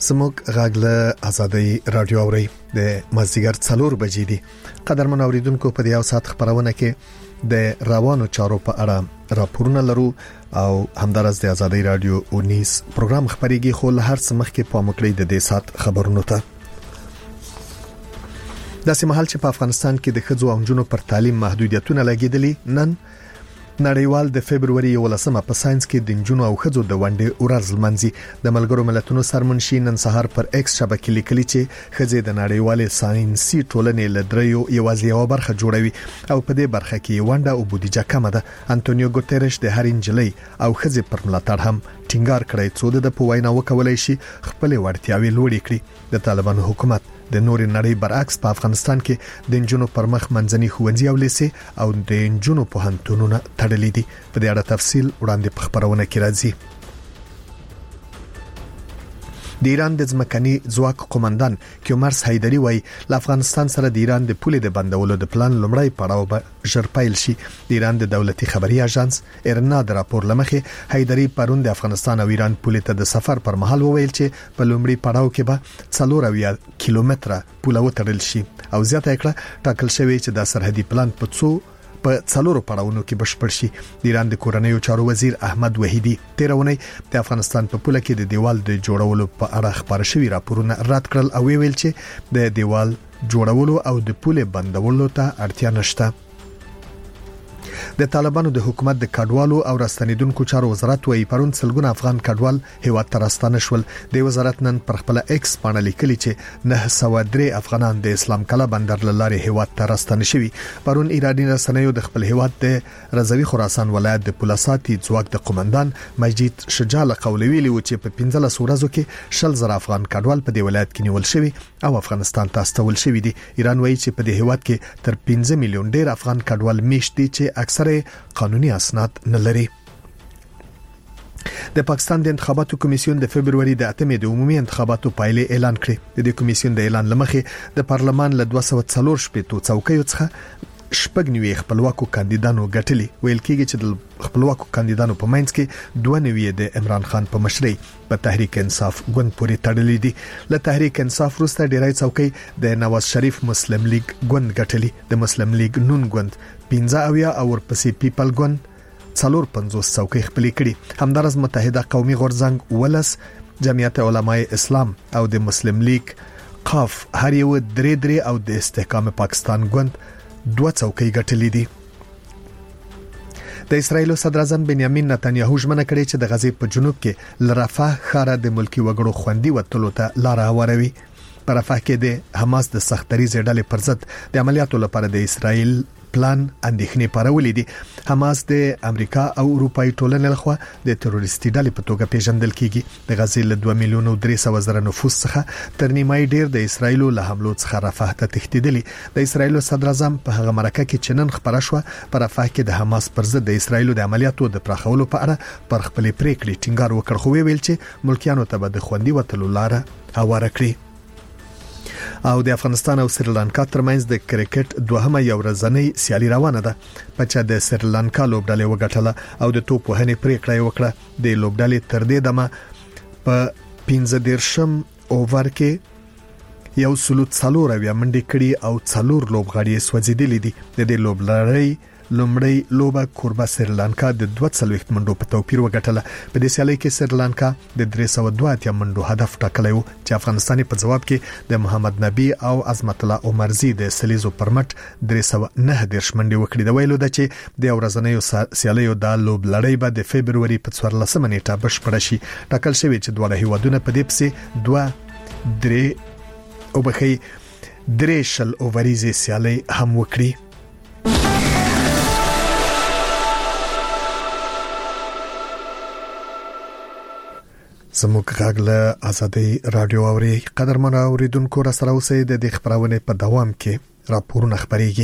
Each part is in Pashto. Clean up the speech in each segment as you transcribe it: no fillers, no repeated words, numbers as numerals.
زموږ غاګله ازادي رادیو اوري د مازیګر 4 بجې دي. قدرمن اوریدونکو په دې ساعت خبرونه کې د روانو چارو په اړه راپورونه لرو او همدارس د ازادي رادیو 19 پروګرام خبريږي خو له هر څه مخکې په مکړې د دې ساعت خبرونو ته داسې مهال چې په افغانستان کې د ښځو او نجونو پر تعلیم محدودیتونه لګیدلي نن نړیوال د فبرवरी 11 په ساينس کې د نجونو او ښځو د ونډې ورځ لمانځي. د ملګرو ملتونو سرمنشي نن سهار پر ایکس شبکې لیکلي چې ښځې د نړیوال ساينسي ټولنې له دریو یوازې یو برخه جوړوي او په دې برخه کې ونډه او بودیجه کم ده. انټونیو ګوتيريش د هر انجلۍ او ښځې پر ملاتړ هم ټینګار کړی څو د په وینا وکولای شي خپل وړتیاوې لوړې کړي. د طالبانو حکومت د نور نړۍ برعکس په افغانستان کې د انجونو پر مخ منځني ښوونځي او لیسې او د انجونو په هنتونونه تړلې دي. په دې اړه تفصیل وړاندې په خبرونه کې راځي. د ایران د ځمکني ځواک قومندان کیومرس حیدری وایي ل افغانستان سره د ایران د پولې د بندولو د پلان لومړی پړاو به ژر پیل شي. د ایران د دولتي خبري اژانس ارنا د راپور لمخې حیدری پرون د افغانستان او ایران پولې ته د سفر پر مهال وویل چې په لومړی پړاو کې به 4 کیلومتره پوله وتړل شي او زیاته کړه ټاکل شوی چې د سرحدي پلان په 4 پړاوونو کې بشپړ شي. د ایران د کورنیو چارو وزیر احمد وحیدی تیرونی د افغانستان په پوله کې د دیوال د جوړولو په اړه خبر شوی راپورونه رد کړل او ویل چې د دیوال جوړولو او د پوله بندولو ته اړتیا نشته. د طالبانو د حکومت د کډوالو او راستنیدونکو چارو وزارت وایي پرون سلګونه افغان کډوال هیواد ته راستانه شول. د وزارت نن پر خپل ایکس باندې لیکلي چې 903 افغانان د اسلام کلا بندر لارې هیواد ته راستانه شوي. پرون ایرانی رسنیو د خپل هیواد د رضوی خراسان ولایت د پولیساتي ځواک د قومندان مجید شجاع قولوی ویلي و چې په 15 ورځو کې 10,000 افغان کډوال په دې ولایت کې نیول شوي او افغانستان ته استول شوي دي. ایران وایي چې په دې هیواد کې تر 15 میلیون ډیر افغان کډوال میشت دي چې اکثره قانوني اسناد نه لري. د پاکستان د انتخاباتو کمیسیون د فبرवरी د 8 د عمومي انتخاباتو پایلې اعلان کړې. د کمیسیون د اعلان لمخې د پارلمان له 240 شپږ څوکیو څخه شپږ نیوي خپلواکو کاندیدانو ګټلي. ویل کېږي چې د خپلواکو کاندیدانو په منځ کې 2 نیوي د عمران خان په مشرۍ په تحریک انصاف ګوند پورې تړلې دي. له تحریک انصاف وروسته ډیری څوکۍ د نواز شریف مسلم لیگ ګوند ګټلي. د مسلم لیگ نون ګوند 15 او ورپسې پیپل ګوند 450 څوکۍ خپلې کړي. همدارس متحده قومي غورځنګ ولس، جمعیت علماء اسلام او د مسلم لیگ قاف هر یو درې او د استحکام پاکستان ګوند 2 څوکۍ ګټلې دي. د اسرایل صدر اعظم بنیامین نتنیاهو ژمنه کړې چې د غزې په جنوب کې لرفاه ښار د ملکی وګړو خوندي وټلو ته لار هواروي. په رفاه کې د حماس د سختريزې ډلې پر ضد د عملیاتو لپاره د اسرایل پلان اندېښنې پارولې دي. حماس د امریکا او اروپאי ټولنې لخوا د تروریستي ډلې په توګه پیژندل کیږي. د غزې له 2,300,000 نفوس څخه تر نیمای ډیر د اسرایل له حملو څخه رفاه ته تښتیدلي. د اسرایل صدر اعظم په هغه مرکه کې چې نن خبره شو په رفاه کې د حماس پر ضد د اسرایل د عملیاتو د پراخولو په اړه پر خپل پریکړې ټینګار وکړ خو ویل چې ملکیانو ته به د خوندي وټلو لار هواره کړي. او د افغانستان او سریلانکا ترمنځ د کرکټ دوهمه یو ورځنۍ سیالي روانه ده. په چې د سریلانکا لوبډلې وګټله او د توپ وهنې پریکړه وکړه. د لوبډلې تر دې دمه په 15 اوور کې 140 منډې کړي او 4 لوبغاړي سوځیدلې دي. د دې لوبلړۍ لومړی لوبه کوربه سریلانکا د 240 منډو په توپیر وګټله. په دې سیالي کې سریلانکا د 302 منډو هدف ټاکلی و چې افغانستان په جواب کې د محمد نبی او عظمت الله عمرزي د سلیزو پرمټ 309 منډې وکړي. د ویلو د چې د ورځنیو سیالیو د لوبلړۍ به د فبرवरी په 14 نیټه بشپړ شي. ټاکل شوی چې دواړه هیوادونه په دې پسې 3 اووریزې سیالي هم وکړي. زموږ غاګله ازادي رادیو اوري قدرمن اوریدونکو را سره اوسئ. د دې خبرونه په دوام کې راپورونه خبريږي.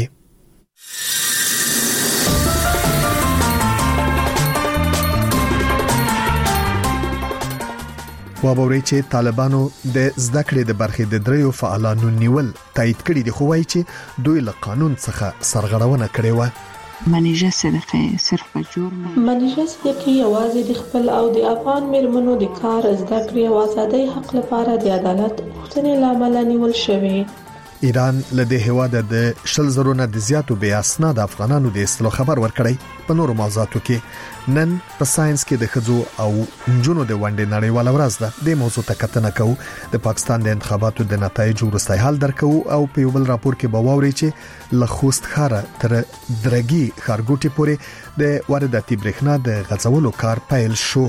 وابوري چې طالبانو د زده کړې د برخې د دریو فعالانو نیول تایید کړي دي خو وايي چې دوی له قانون څخه سرغړونه کړې و. منیژه صدیقی صرف په جرم منیژه صدیقی یوازې د خپل او د افغان میرمنو د کار زده کړې او ازادۍ حق لپاره د عدالت غوښتنې لامل نیول شوی. ایران له دې هواده د 100,000 نه د زیاتو بې اسناد افغانانو د استلو خبر ورکړی. په نورو موضوعاتو کې نن په ساينس کې د خځو او نجونو د ونډې نړیواله ورځ ده. د موضوع ته کتنه کوو. د پاکستان د انتخاباتو د نتایجو وروستی حال درکو او په یو بل راپور کې به واوري چې له خوست ښار تر درګي ښارګوټي پورې د وارداتي برېښنا د غځولو کار پیل شو.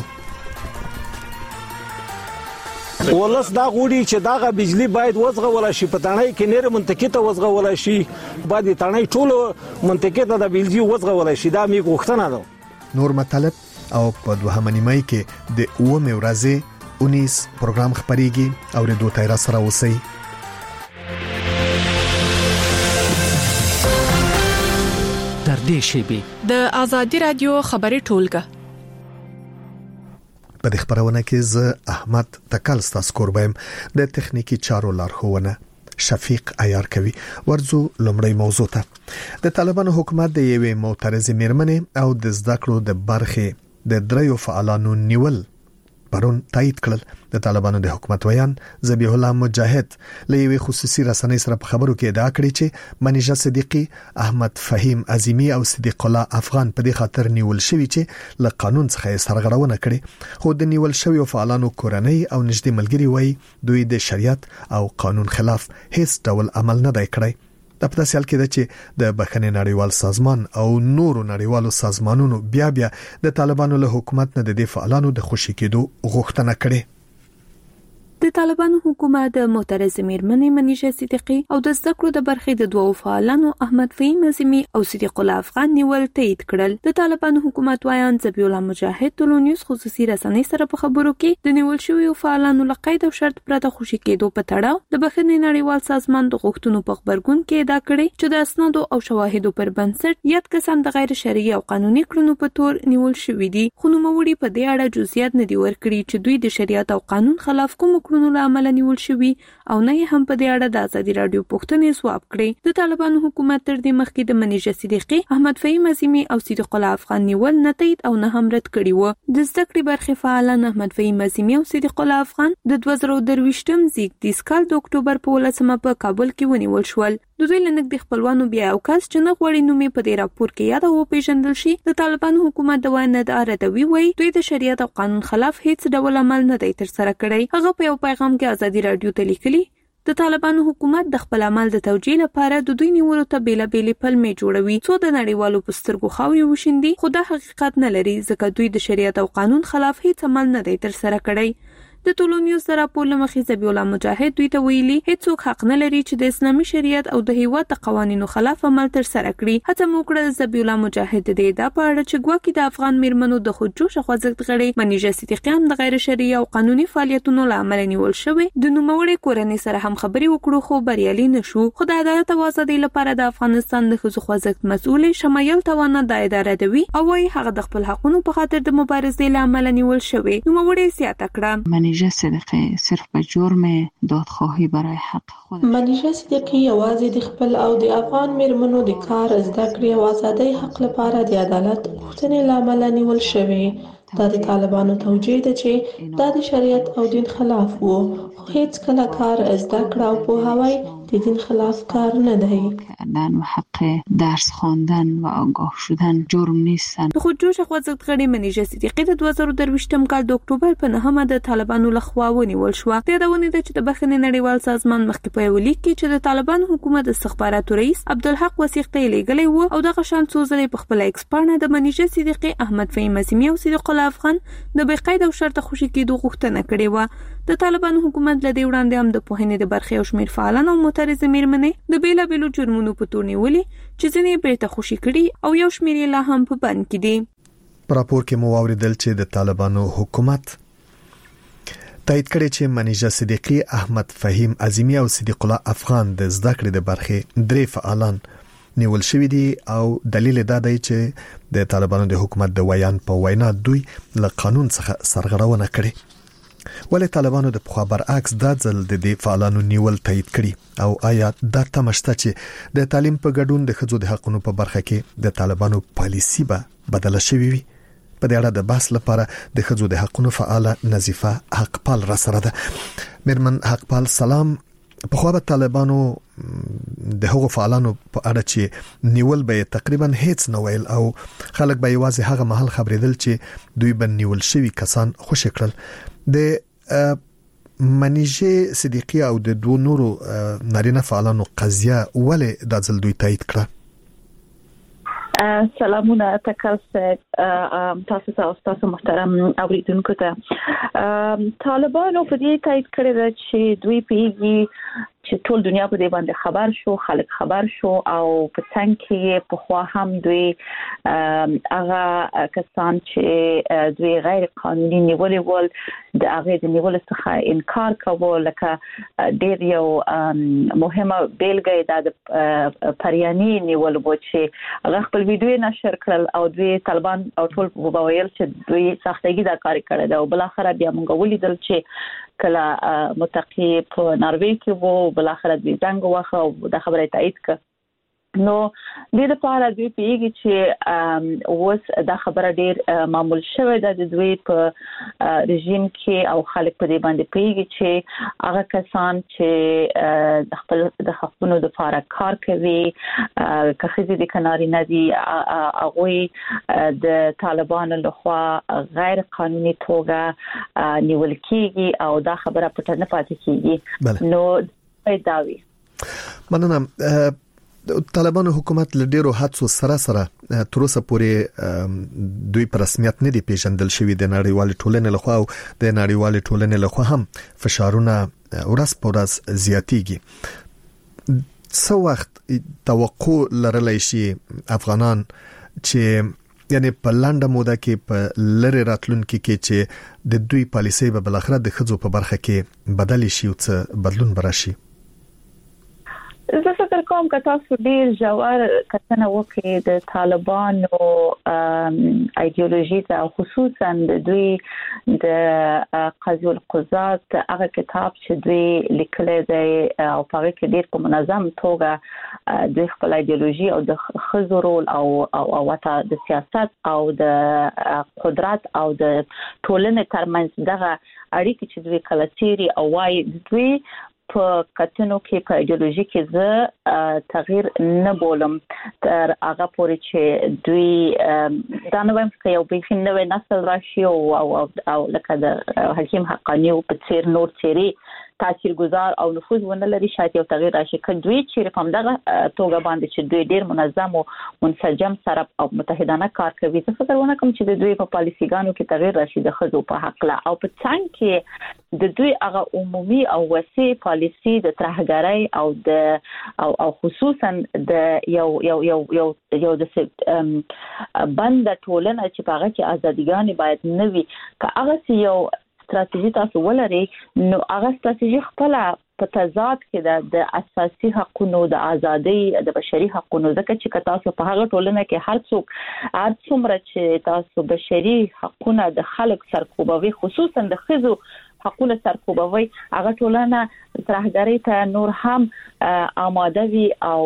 ولس دا غوړي چې داغه بجلی باید وزغول شي په تڼۍ کې نیر منطقې ته وزغول شي باید تڼۍ ټول منطقې ته د بجلی وزغول شي دا می غوښتنه ده. نور مطلب او په دوهمه نیمه کې د 9 ورځې 19 پروګرام خبريږي او ردو تیر سره اوسئ. تر دې شی د ازادي رادیو خبري ټولګه په دې خبرونه کې ز احمد تکل ستاسو کوربم د تخنیکی چارو لارښوونه شفیق عیار کوي. ورزو لومړی موضوع ته د طالبانو حکومت د یوې معترضه میرمنې او د زده کړو د برخې د دریو فعالانو نیول پرون تایید کړل. د طالبانو د حکومت ویان ذبیح الله مجاهد له یوې خصوصي رسنۍ سره په خبرو کې ادعا کړې چې منیژه صدیقی، احمد فهیم عظیمی او صدیق الله افغان په دې خاطر نیول شوی چې له قانون څخه سرغړونه کړي. خو د نیول شوی فعالانو کورنۍ او نږدې ملګری وایي دوی د شریعت او قانون خلاف هیڅ ډول عمل نه دی کړی. د په داسې حال کې ده چې د بخښنې نړیوال سازمان او نورو نړیوالو سازمانونو بیا د طالبانو له حکومت نه د دې فعالانو د خوشی کېدو غوښتنه کړې. د طالبانو حکومت د معترضه میرمنې منیژه صدیقی او د زده کړو د برخې د دوو فعالانو احمد فهیم عظیمی او صدیق الله افغان نیول تایید کړل. د طالبانو حکومت وایان ذبیح الله مجاهد ټولنیز خصوصي رسنۍ سره په خبرو کې د نیول شویو فعالانو له قید او شرط پرته خوشی کېدو په تړاو د بخښنې نړیوال سازمان د غوښتنو په خبرګون کې ادعا کړې چې د اسنادو او شواهدو پر بنسټ یاد کسان د غیر شرعي او قانوني کړنو په تور نیول شوی دي. خو نوموړي په دې اړه جزئیات نه دي ورکړي چې دوی د شریعت او قانون خلاف کوم کړنو لامل نیول شوی او نه هم په دې اړه د ازادي رادیو پوښتنې ځواب کړي. د طالبانو حکومت تر دې مخکې د منیژه صدیقی، احمد فهیم عظیمی او صدیق الله افغان نیول نه تایید او نه هم رد کړي وو. د زده کړې برخې فعالان احمد فهیم عظیمی او صدیق الله افغان د 2023 زیږدیز کال د اکتوبر په 18 په کابل کې ونیول شول. د دوی لنګ د خپلوانو بیا او کس چې نه غوړي نومي په دې راپور کې یاد او پیژندل شي. د طالبانو حکومت د وانه د اردوی وای دوی د شریعت او قانون خلاف هیڅ ډول عمل نه دی تر سره کړی. هغه په یو پیغام کې ازادي رادیو ته لیکلي د طالبانو حکومت د خپل عمل د توجیه لپاره د دوی نیولو ته بیلابېلې پلمې جوړوي څو د نړیوالو په سترګو خاوري وشيندي. خو دا حقیقت نه لري ځکه دوی د شریعت او قانون خلاف هیڅ عمل نه دی تر سره کړی. د ټولنیز راپور لمخې ذبیح الله مجاهد دوی ته ویلي هیڅوک حق نه لري چې د اسلامي شریعت او د هیواد قوانینو خلاف عمل تر سره کړي. هڅه مو کړې ذبیح الله مجاهد د دې د پاره چې ګواکې د افغان میرمنو د خودجوش خوځښت غړي منیژه صدیقی هم د غیر شرعي او قانوني فعالیتونو لامل نیول شوی. د نوموړي کورنۍ سره هم خبري وکړو خو بریالي نشو. خو د عدالت او ازادۍ لپاره د افغانستان د ښځو خوځښت مسؤل شمایل توانه د اداره دوی او وايي هغه د خپل حقونو په خاطر د مبارزې لامل نیول شوی. نوموړي زیاته کړه منیژه صدیقی صرف به جرم دادخواهی برای حق خود. منیژه صدیقی یوازې د خپل او د افغان میرمنو د کار زده کړې او ازادۍ حق لپاره د عدالت غوښتنې لامل نیول شوی. دا د طالبانو توجیه ده چې دا د شریعت او دین خلاف وو. خو هیڅ کله کار زده کړه او پوهاوی د دین خلاف کار نه دی. کردن و حق درس خواندن و آگاه شدن جرم نیستن. د خودجوش خوځښت غړي منیژه صدیقی د 2023 کال د اکتوبر په 9 د طالبانو لخوا ونیول شو. د یادونه ده چې د بخښنې نړیوال سازمان مخکې په یو لیک کې چې د طالبانو حکومت استخباراتو رئیس عبدالحق وثیق ته لیږلی وو او دغه شان څو ځلې په خپل ایکس پاڼه د منیژه صدیقی، احمد فهیم عظیمی او صدیق الله افغان د بقید او شرط خوشی کېدو غوښتنه کړې و. د طالبانو حکومت له دې وړاندې هم د پوهنې د برخې او شمیر فعالان او معترضه میرمنې د بیلابېلو جرمونو په تور نیولې چې ځینې بیرته خوشی کړي او یو شمیر یې لا هم په بند کې دي. په راپور کې مو واوریدل چې د طالبانو حکومت تایید کړی چې منیژه صدیقی، احمد فهیم عظیمی او صدیق الله افغان د زده کړې د برخې درې فعالان نیول شوی دي او دلیل دا دی چې د طالبانو د حکومت د ویان په وینا دوی له قانون څخه سرغړونه کړې. ولې طالبانو د پخوا برعکس د ځل د فعالانو نیول تایید کړي او آیا دا تمشته چې د تعلیم په ګډون د ښځو د حقوقو په برخه کې د طالبانو پالیسی به بدله شوې وي؟ په دې اړه د بحث لپاره د ښځو د حقوقو فعاله نظیفه حقپال را سره ده. میرمن حقپال سلام. په خو به طالبانو د هغو فعالانو په اړه چې نیول به تقریبا هیڅ نه ویل او خلک به یوازې هغه محل خبرېدل چې دوی به نیول شوی کسان خوشی کړل. د منیژه صدیقی او د دوه نورو نارینه فعالانو قضیه ولې د ځل دوی تایید کړه؟ سلامونه تاسو محترم اوریدونکو ته. طالبانو په دې تایید کړی چې دوی پیږي چې ټول دنیا په دې باندې خبر شو، خلک خبر شو او په څنګه کې په خوا هم دوی هغه کسان چې دوی غیر قانوني نیولې ول د هغه د نیول څخه انکار کول، لکه ډېر یو مهمه بیلګه د پریانی نیول و چې هغه خپل ویډیو نشر کړل او دوی طالبان او ټول وویل چې دوی سختګي دا کار کړی دا او بل اخر بیا موږ ولیدل چې کله متقی په ناروې کې وو، بل اخر دوی څنګه واخه او د خبره تایید کړ. نو دې لپاره دوی پیږي چې اوس دا خبره ډېر معمول شوې ده د دوی په رژیم کې او خلک په دې باندې پیږي چې هغه کسان چې د خپل د حقوقو لپاره کار کوي که خزي د کناري ندي هغه د طالبانو لخوا غیر قانوني توګه نیول کیږي او دا خبره پټه نه پاتې کیږي. نو داوی مننه. طالبانو حکومت له ډیرو حادثو سره تر اوسه پورې دوی په رسمیت نه دی پیژندل شوی د نړیوال ټولنې لخوا او د نړیوال ټولنې لخوا هم فشارونه ورځ په ورځ زیاتېږي. څو وخت توقع لرلای شي افغانان چې یعنی په لنډه موده کې په لری راتلونکي کې چې د دوی پالیسي به بل اخر د خځو په برخه کې بدل شي او څه بدلون براشي؟ زه فکر کوم که تاسو ډیر ژور کتنه وکړئ د طالبانو ایدئولوژي ته خصوصا د دوی د قضیه القضات هغه کتاب چې دوی لیکلی دی او په هغه کې ډیر په منظم توګه د خپل ایدئولوژي او د ښځو رول او وته د سیاست او د قدرت او د ټولنې ترمنځ دغه اړیکې چې دوی کله څیړي او وايي دوی په کتنو کې په ایدئولوژي کې زه تغییر نه بولم تر هغه پورې چې دوی دا نه وایم چې یو بیخي نوی نسل راشي او لکه د حکیم حقانی او په څیر نور څیري تاثیرګذار او نفوذ ونه لري شاید یو تغییر راشي که دوی چې په همدغه توګه باندې چې دوی ډیر منظم او منسجم سره او متحدانه کار کوي. زه فکر ونه کوم چې د دوی په پالیسیګانو کې تغییر راشي د ښځو په حق لا او په څنګه کې د دوی هغه عمومي او وسیع پالیسی د ترهګرۍ او خصوصا د یو د بند ټولنه چې په هغه کې ازاديګان باید نه وي که هغه یو استراتیژي تاسو ولري نو هغه استراتیژي خپل په تضاد کې د اساسي حقوقو د ازادۍ د بشري حقوقو ځکه چې تاسو په هغه ټولنه کې هر څومره چې تاسو بشري حقوقونه د خلک سرکوبوي خصوصا د ښځو حقوقونه سرکوبوي هغه ټولنه ترهګرۍ ته نور هم آماده وي او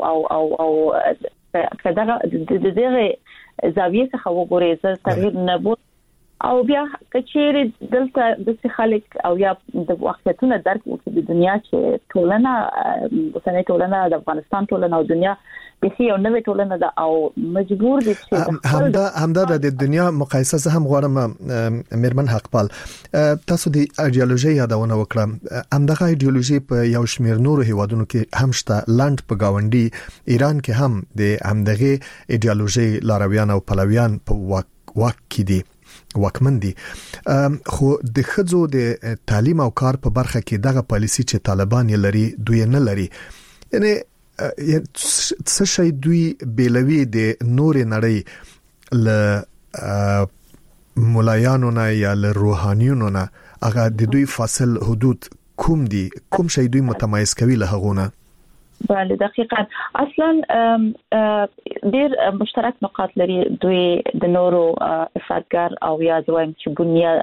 کله دغه زاویه څخه وګورئ زه تغییر نه بو او بیا کچېری دلته د خلک او یا د واقعیتونو درک وکړي د دنیا چې ټولنه اوسنۍ ټولنه د افغانستان ټولنه او دنیا به یو نوې ټولنه ده او مجبور دي چې همدا د دنیا مقایسه زه هم غواړم میرمن حقپال تاسو د ایدئولوژي یادونه وکړه همدغه ایدئولوژي په یو شمېر نورو هیوادونو کې هم شته لند په گاونډي ایران کې هم د همدغه ایدئولوژي لارویان او پلویان په واک کې دي واکمن دي خو د خځو د تعلیم او کار په برخه کې دغه پالیسی چې طالبان یې لري دوی نه لري یعنی څه شي دوی بیلوي د نور نړۍ ل مولایانو نه یا ل روحانيونو نه هغه د دوی فاصل حدود کوم دي کوم شي دوی متمایز کوي له هغونه؟ بله دقیقاً اصلا ډیر مشترک نقاط لري دوی د نورو افراطګر او یا زوایم چې بنیاد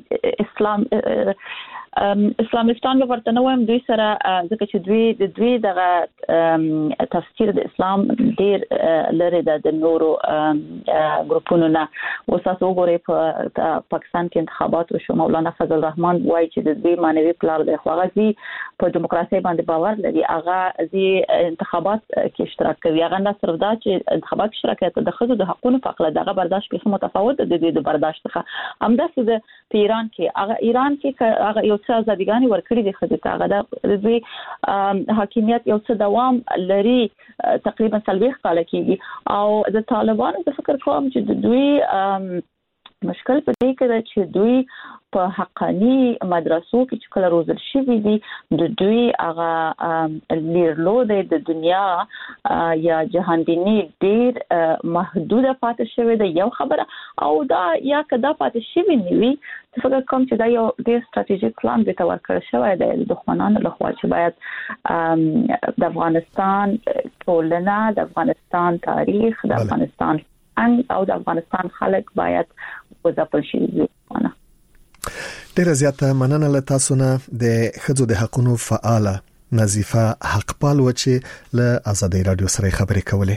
اسلامستان له ورته نوم دوی سره ځکه چې دوی دغه تفسیر د اسلام ډیر لري د نورو ګروپونو نه وساسو غوري په پاکستان کې انتخابات وشو مولانا فضل الرحمن وایي چې د دوی مانوي پلار د خوغزي په دیموکراسي باندې باور لري هغه زی انتخابات کې اشتراک کوي هغه نه صرف دا چې انتخابات اشتراک کوي د خځو د حقوقو په اړه دغه برداشت به متفاوت د دې د برداشت څخه همداسې د ایران کې هغه ایران کې هغه یو څه ازادګاني ورکړي د خځو ته هغه د دوی حاکمیت یو څه دوام لري تقریبا 40 کال کېږي او د طالبانو د فکر کوم چې دوی مشکل په دې کې چې دوی په حقاني مدرسو کې چې کله روزل شوي دي د دوی هغه لیرلو د دنیا یا جهان دیني ډیر محدوده پاتې شوی دی یو خبره او دا یا کدا پاتې شوی نیوي فکر کوم چې دا یو ډیر ستراتیژیک پلان به تور کړی شوی دی د دښمنانو لخوا چې باید د افغانستان ټولنه د افغانستان تاریخ د افغانستان او د افغانستان خلک باید وځپل شي ډیره زیاته مننه له تاسو نه د خځو د حقوقو فعاله نظیفه حقپال و چې له آزادۍ رادیو سره خبرې کولې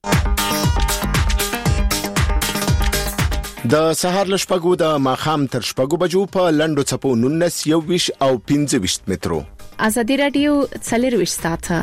د سهار لشپګو د ماخام تر شپګو بجو په لندو چپو 19 21 او 25 مترو آزادۍ رادیو 24 ساعته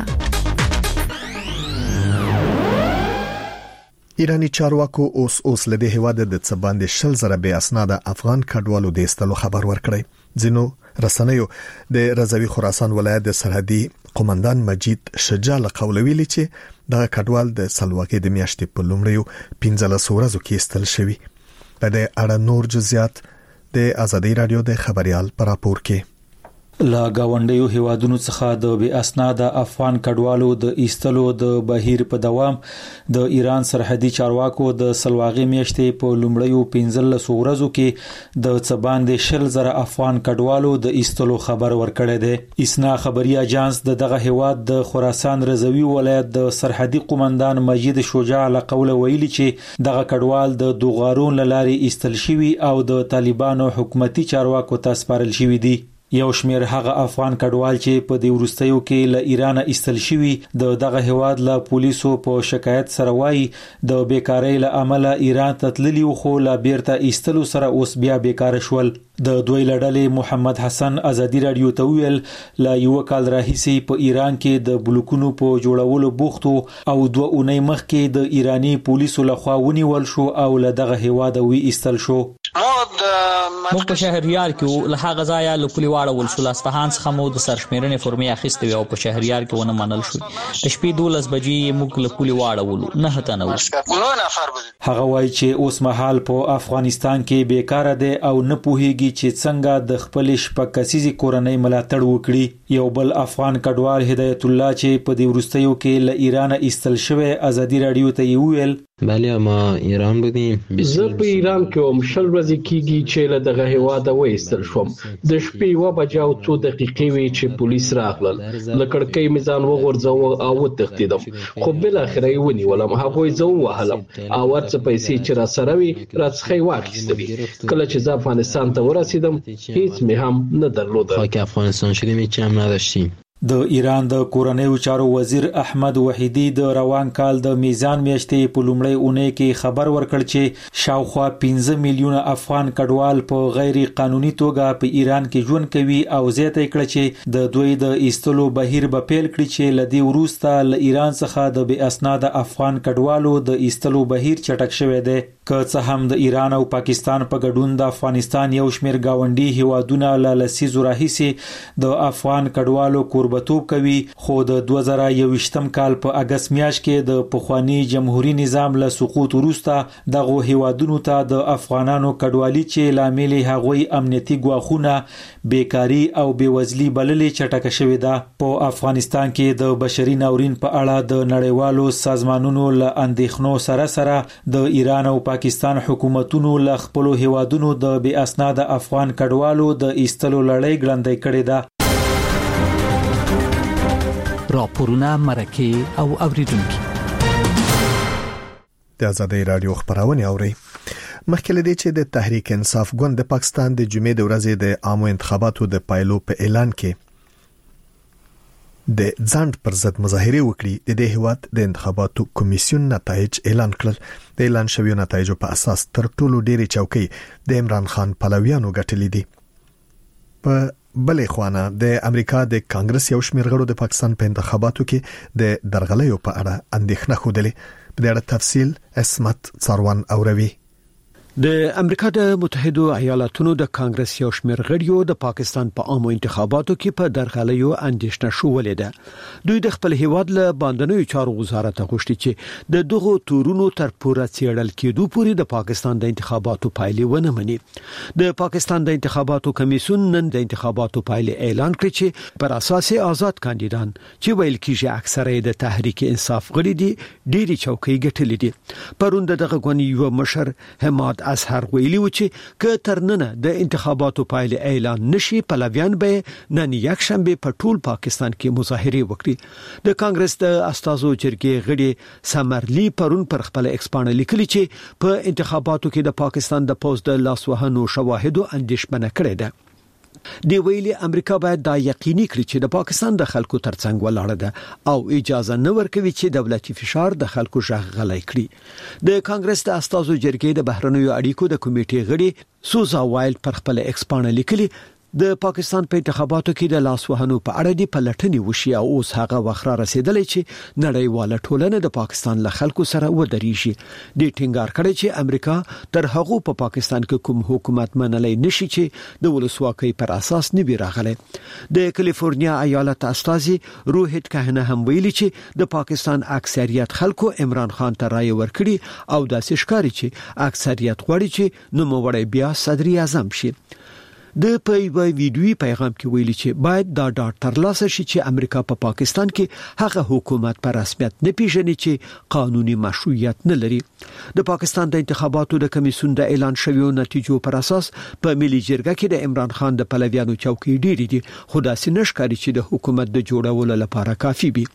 ایرانی چارواکو اوس لدې هواد د څباندې شل زره به اسناد افغان کډوالو د استلو خبر ورکړی ځینو رسنیو د رضوی خراسان ولایت د سرحدي قومندان مجید شجاع قولوي چې د کډوال د سلواکې د میاشتې په لومړیو 15 ورځو کې استل شوی د اړه نور جزئیات د آزادۍ رادیو د خبريال پر راپور کې لا گاونډیو هیوادونو څخه د بې اسناد افغان کډوالو د ایستلو د بهیر په دوام د ایران سرحدي چارواکو د سلواغې میاشتې په لومړیو 15 ورځو کې د څباندې شل زره افغان کډوالو د ایستلو خبر ورکړی دی. اسنا خبري اژانس دغه هیواد د خراسان رضوی ولایت د سرحدي قومندان مجید شجاع له قوله ویلي چې دغه کډوال د دوغارون لاري ایستل شوی او د طالبانو حکومتي چارواکو ته سپارل شوی دي. یو شمیر هغه افغان کډوال چې په دې ورستیو کې له ایران ایستل شوی دغه هواد له پولیسو په شکایت سره وایي د بیکاری له عمله ایران ته تللی خو لا بیرته ایستلو سره اوس بیا بیکار شول. د دوی لړلې محمد حسن آزادۍ رادیو ته ویل لا یو کال راهیسي په ایران کې د بلوکونو په جوړولو بوختو او 2 اونۍ مخکې د ایرانی پولیسو لخوا ونیول شو او له دغه هواد وی ایستل شو. موږ په شهریار کې له هغه ځایه له پولی واړول شو لاستهان څخه مو د سرشمیرنې فورمې اخیستې او په شهریار کې ونه منل شو. د شپې 12 بجې موږ له پولی واړول نه تنو. هغه وایي چې اوس مهال په افغانستان کې بیکار دی او نه پوهیږي چې څنګه د خپل شپکسيزي کورنۍ ملاتړ وکړي. یو بل افغان کډوال هدایت الله چې په دې ورستیو کې له ایران ایستل شوی آزادۍ رادیو ته ویل بله ما ایران بودیم زه په ایران کې هم شل ورځې کېږي چې له دغه هواده وېستل شوم. د شپې 2 بجې او 2 دقیقې وی چې پولیس راغلل له کړکۍ میزان وغورځاو او وتښتیدم خو بل اخر یې ونیولم هغه زه وهلم او ورڅ پیسې چې را سره وی راڅخه واخیستلې. کله چې افغانستان ته ورسیدم هیڅ مې هم نه درلود. خاک افغانستان شدیم هیڅ هم نداشتیم. د ایران د کورنیو چارو وزیر احمد وحیدی د روان کال د میزان میاشتې په لومړۍ اونۍ کې خبر ورکړ چې شاوخوا 15 میلیونه افغان کډوال په غیر قانوني توګه په ایران کې ژوند کوي او زیاته کړ چې د دوی د ایستلو بهیر به پیل کړي چې لدی وروسته له ایران څخه د بې اسناد افغان کډوالو د ایستلو بهیر چټک شوی دی. که څه هم د ایران او پاکستان په ګډون د افغانستان یو شمیر گاونډي هیوادونه له لسیزو راهیسي د افغان کډوالو قربتوب کوي خو د 2021م کال په اگست میاشت کې د پخوانی جمهوریت نظام له سقوط وروسته دغه هیوادونو ته د افغانانو کډوالي چې لامل هغوی امنیتي ګواښونه بیکاری او بیوزلی بللې چټک شوې ده. په افغانستان کې د بشري ناورین په اړه د نړیوالو سازمانونو له اندېښنو سره د ایران او پاکستان حکومتونو له خپل هیوادونو د بې اسناد افغان کډوالو د ایستلو لړۍ ګړندۍ کړې ده. راپورونه مرکه او اوریدونکو. د آزادۍ رادیو خبرونه اوري. مخکې لدی چې د تحریک انصاف ګوند د پاکستان د جمعې د ورځې د عامو انتخاباتو د پایلو په اعلان کې د ځند پر ضد مظاهره وکړي، د دې هیواد د انتخاباتو کمیسیون نتایج اعلان کړل. د اعلان شویو نتایجو په اساس تر ټولو ډېری چوکۍ د عمران خان پلویانو ګټلې دي. په بلې خوانه د امریکا د کانګرس یو شمېر غړو د پاکستان په انتخاباتو کې د درغلیو په اړه اندېښنه خوده. په دې اړه تفصیل اسمت څاروان اوروي. د امریکا د متحده ایالاتونو د کانګرس یو شمېر غړیو د پاکستان په عامو انتخاباتو کې په درغلیو اندېښنه شولې ده. دوی د خپل هیواد له باندنیو چارو وزارت غوښتي چې د دغو تورونو تر پوره څېړل کېدو پورې د پاکستان د انتخاباتو پایلې ونه مني. د پاکستان د انتخاباتو کمیسیون نن د انتخاباتو پایلې اعلان کړې چې پر اساس آزاد کاندیدان چې ویل کېږي اکثره د تحریک انصاف غړي دي ډېری چوکۍ ګټلې دي. پرون دغه غونی یو مشر حماد اظهر ویلي و چې ک ترننه د انتخاباتو پایلې اعلان نشي، پلویان به نن یک شنبه په ټول پاکستان کې مظاهره وکړي. د کانګرس د استازو جرګې غړي سمرلی پرون پر خپل ایکس باندې لیکلي چې په انتخاباتو کې د پاکستان د پوز د لاسوهنو شواهدو اندېښمنه کړې ده. دی ویلي امریکا باید دا یقیني کړي چې د پاکستان د خلکو ترڅنګ ولاړه ده او اجازه نه ورکوي چې دولتي فشار د خلکو ژغ غلای کړي. د کانګرس د استازو جرګې د بهرنیو اړیکو د کمیټې غړي سوزا وایل پر خپل ایکس باندې لیکلي د پاکستان په انتخاباتو کې د لاسوهنو په اړه دی پلټنې وشي او اوس هغه وخت را رسیدلی چې نړیواله ټولنه د پاکستان له خلکو سره ودرېږي. د ټینګار کړی چې امریکا تر هغه په پاکستان کې کوم حکومت منلای نشي چې د ولسواکۍ پر اساس نه وي راغلی. د کالیفورنیا ایالت استازي روهیت کهنه هم ویلي چې د پاکستان اکثریت خلکو عمران خان ته رائے ورکړي او داسې ښکاري چې اکثریت غواړي چې نوموړی بیا صدر اعظم شي. د په ویډیوي پیغام کې ویلي چې باید دا ډاټ ترلاسه شي چې امریکا په پاکستان کې هغه حکومت په رسمیت نه پیژني چې قانوني مشروعیت نه لري. د پاکستان د انتخاباتو د کمیسیون د اعلان شویو نتیجو پر اساس په ملي جرګه کې د عمران خان د پلویانو چوکۍ ډېرې دي، خو داسې نشکاري چې د حکومت د جوړولو لپاره کافي وي.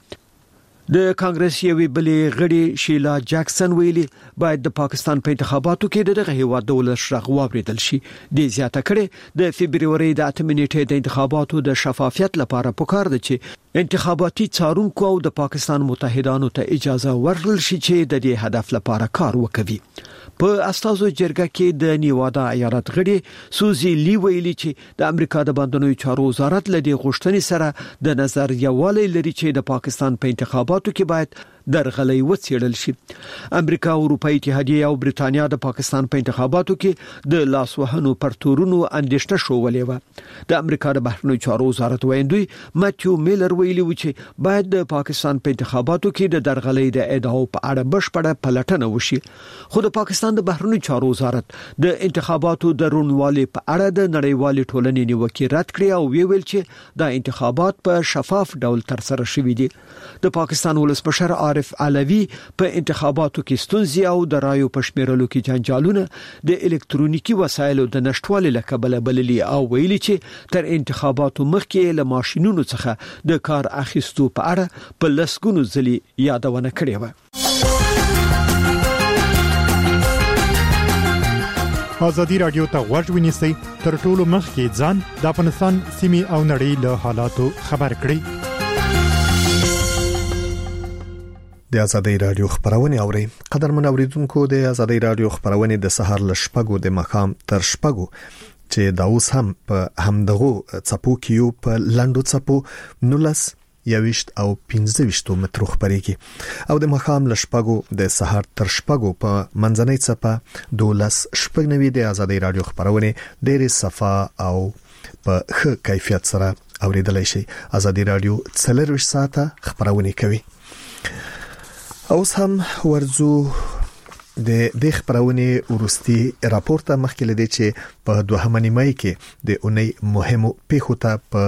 د کانګرس یوې بلې غړي شیلا جکسن ویلي باید د پاکستان په انتخاباتو کې دغه هیواد د ولس غږ واوریدل شي. د زیاته کړي د فبرवरी د 8 نیټې د انتخاباتو د شفافیت لپاره پکار دي چې انتخاباتي څارونکو او د پاکستان متحدانو ته اجازه ورکړل شي چې د دې هدف لپاره کار وکړي. په استازو جرګه کې د نیوادا ایالت غړي سوزي لی ویلي چې د امریکا د باندنیو چارو وزارت لدی غوښتنې سره د نظر یووالی لري چې د پاکستان په انتخاباتو کې باید درغلي وڅېړل شي. امریکا، اروپאי اتحادیه او برېټانیا د پاکستان په انتخاباتو کې د لاسوهنو پر تورونو اندېښنه شولې و. د امریکا د بهرنیو چارو وزارت ویندوی ماتیو میلر ویلي و چې باید د پاکستان په انتخاباتو کې د درغلي د ادعاو په اړه بشپړه پلټنه وشي. خو د پاکستان د بهرنیو چارو وزارت د انتخاباتو د رونوالي په اړه د نړیوالې ټولنې نیوکې رد کړې او ویل چې دا انتخابات په شفاف ډول ترسره شوي دي. د پاکستان ولسمشر عارف علوي په انتخاباتو کې ستونزې او د رایو پښمیرلو کې جنجالونه د الکترونیکي وسایلو د نشټوالي له کبله بللي او ویلي چې تر انتخاباتو مخکې له ماشينونو څخه د کار اخیستو په اړه په لسګونو ځلې یادونه کړې و. ازادي رادیو ته غوږ ونیسئ، تر ټولو مخکې ځان د افغانستان سیمې او نړۍ له حالاتو خبر کړئ. د آزادۍ رادیو خبرونه اوري. قدرمن اوریدونکو، د آزادۍ رادیو خبرونه د سحر ل شپږو د مخام تر شپږو چې دا اوس هم په همدغه چپو کې په لاندو چپو 19 یوشت او 15 متر خبريږي او د مخام ل شپږو د سحر تر شپږو په منځنۍ چپه 12 شپږنوي د آزادۍ رادیو خبرونه ډېر صفه او په ښه کیفیت سره اوریدلای شي. آزادۍ رادیو 24 ساعته خبرونه کوي. اوس هم ورزو د خبرونه ورستي راپورته مخکې لدی چې په 2 مای کې د اونۍ مهمو پیښو ته په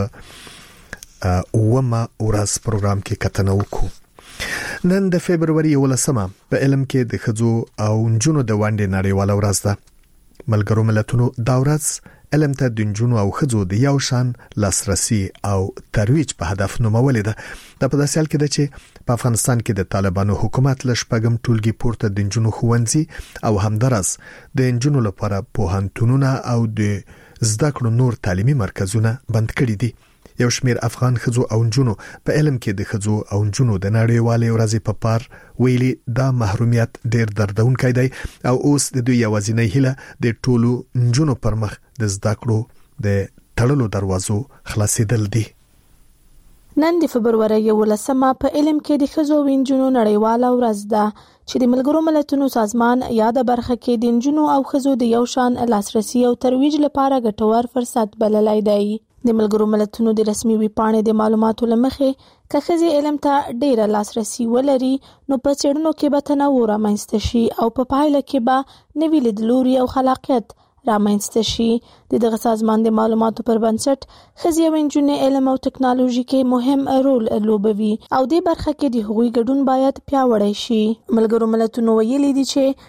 اومه ورځ پروګرام کې کتنه وکړو. نن د فبرवरी 11 په علم کې د خځو او نجونو د وړاندې نړیواله ورځ ده. ملګرو ملتونو دا ورځ علم ته د جنونو او خځو د یو شان لاسرسي او ترویج په هدف نومولې ده. د په داسې حال کې ده چې په افغانستان کې د طالبانو حکومت له شپږم ټولګي پورته د جنونو ښوونځي او همدارس د جنونو لپاره پوهنتونونه او د زده کړو نور تعلیمي مرکزونه بند کړي دي. یو شمېر افغان خځو او جنونو په علم کې د خځو او جنونو د نړیوالې ورځې په پار ویلي دا محرومیت ډېر دردونکی دی او اوس د دوی یوازینۍ هیله د ټولو جنونو پر مخ د زده کړو د تړلو دروازو خلاصېدل دي. نن د فبرवरी 11 په علم کې د خځو او جنونو نړیواله ورځ ده چې د ملګرو ملتونو سازمان یاد برخه کې د جنونو او خځو د یو شان لاسرسي او ترویج لپاره ګټور فرصت بللای دی. د ملګرو ملتونو د رسمي ویبپاڼې د معلوماتو لمخې که ښځې علم ته ډېره لاسرسي ولري نو په څېړنو کې به تنوع رامنځته شي او په پایله کې به نوي لیدلوري او خلاقیت رامنځته شي. دغه سازمان د معلوماتو پر بنسټ ښځې او نجونې علم او ټکنالوژي کې مهم رول لوبوي او د برخه کې د هغوی ګډون باید پیاوړی شي. ملګرو ملتونو ویلي دي چې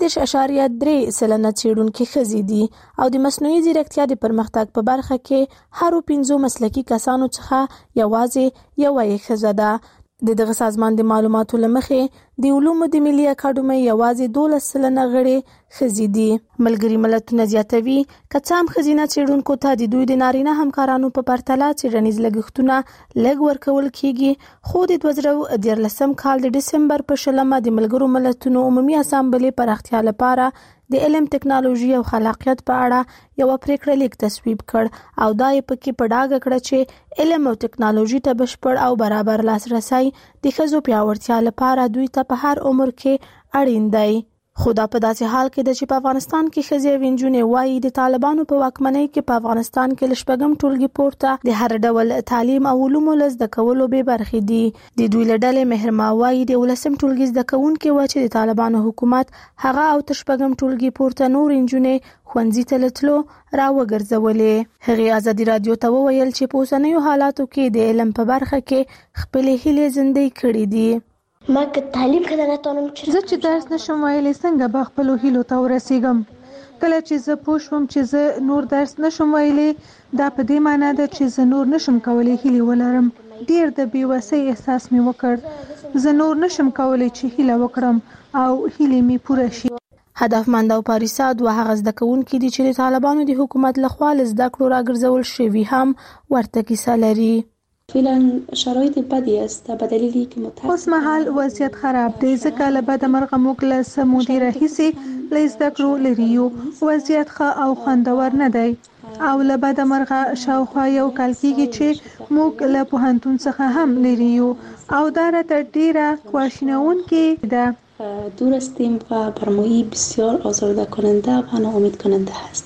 3.3 سلنه څېړونکي ښځې دي او د مصنوعي ځیرکتیا د پرمختګ په برخه کې هر 5 مسلکي کسانو څخه یوازې یو ښځه ده. دغه سازمان د معلوماتو لمخې د علومو د ملي اکاډمۍ یوازې 12 سلنه غړي ښځې دي. ملګري ملتونه زیاتوي که څه هم ښځینه څېړونکو ته د دوی د نارینه همکارانو په پرتله څېړنیز لګښتونه لږ ورکول کیږي، خو د 2013 کال د ډسمبر په 20 د ملګرو ملتونو عمومي اسامبلې پراختیا لپاره د علم ټکنالوژي او خلاقیت په اړه یو پریکړه لیک تصویب کړ او دا یې پکې په ډاګه کړه چې علم او ټکنالوژي ته بشپړ او برابر لاسرسی د ښځو پیاوړتیا لپاره دوی ته په هر عمر کې اړین دی. خو دا په داسې حال کې ده چې په افغانستان کې ښځې او نجونې وایي د طالبانو په واکمنۍ کې په افغانستان کې له شپږم ټولګي پورته د هر ډول تعلیم او علومو له زده کولو بې برخې دي. د دوی له ډلې مهرما وایي د 11م ټولګي زده کوونکي و چې د طالبانو حکومت هغه او تر شپږم ټولګي پورته نور نجونې ښوونځي ته لتلو راوګرځولې. هغې ازادي رادیو ته وویل چې په اوسنیو حالاتو کې د علم په برخه کې خپلې هیلې زندې کړې دي. ما که تعلیم کړه ناتونم زه چې درس نشم ویلی څنګه به خپلو هیلو ته ورسیږم. کله چې زه پوه شوم چې زه نور درس نشم ویلی دا په دې معنی ده چې زه نور نشم کولی هیلې ولرم. ډیر د بېوسۍ احساس مې وکړ. زه نور نشم کولی چې هیله وکړم او هیلې مې پوره شي. هدفمند او پاریسا دوه هغه زده کوونکي دي چې د طالبانو د حکومت لخوا له زده کړو راګرځول شوي هم ورته کیسه لري. فعلا شرایط بدی است به دلیلی که متأسفانه اوس مهال وضعیت خراب دی ځکه له بده مرغه موږ له څه مودې راهیسې له زده کړو لرې یو. وضعیت ښه او خوندور نه دی او له بده مرغه شاوخوا یو کال کېږي چې موږ له پوهنتون څخه هم لرې یو او دا راته ډیره خواشینونکې ده. دور هستیم و برمایی بسیار آزرده کننده و ناامید کننده است.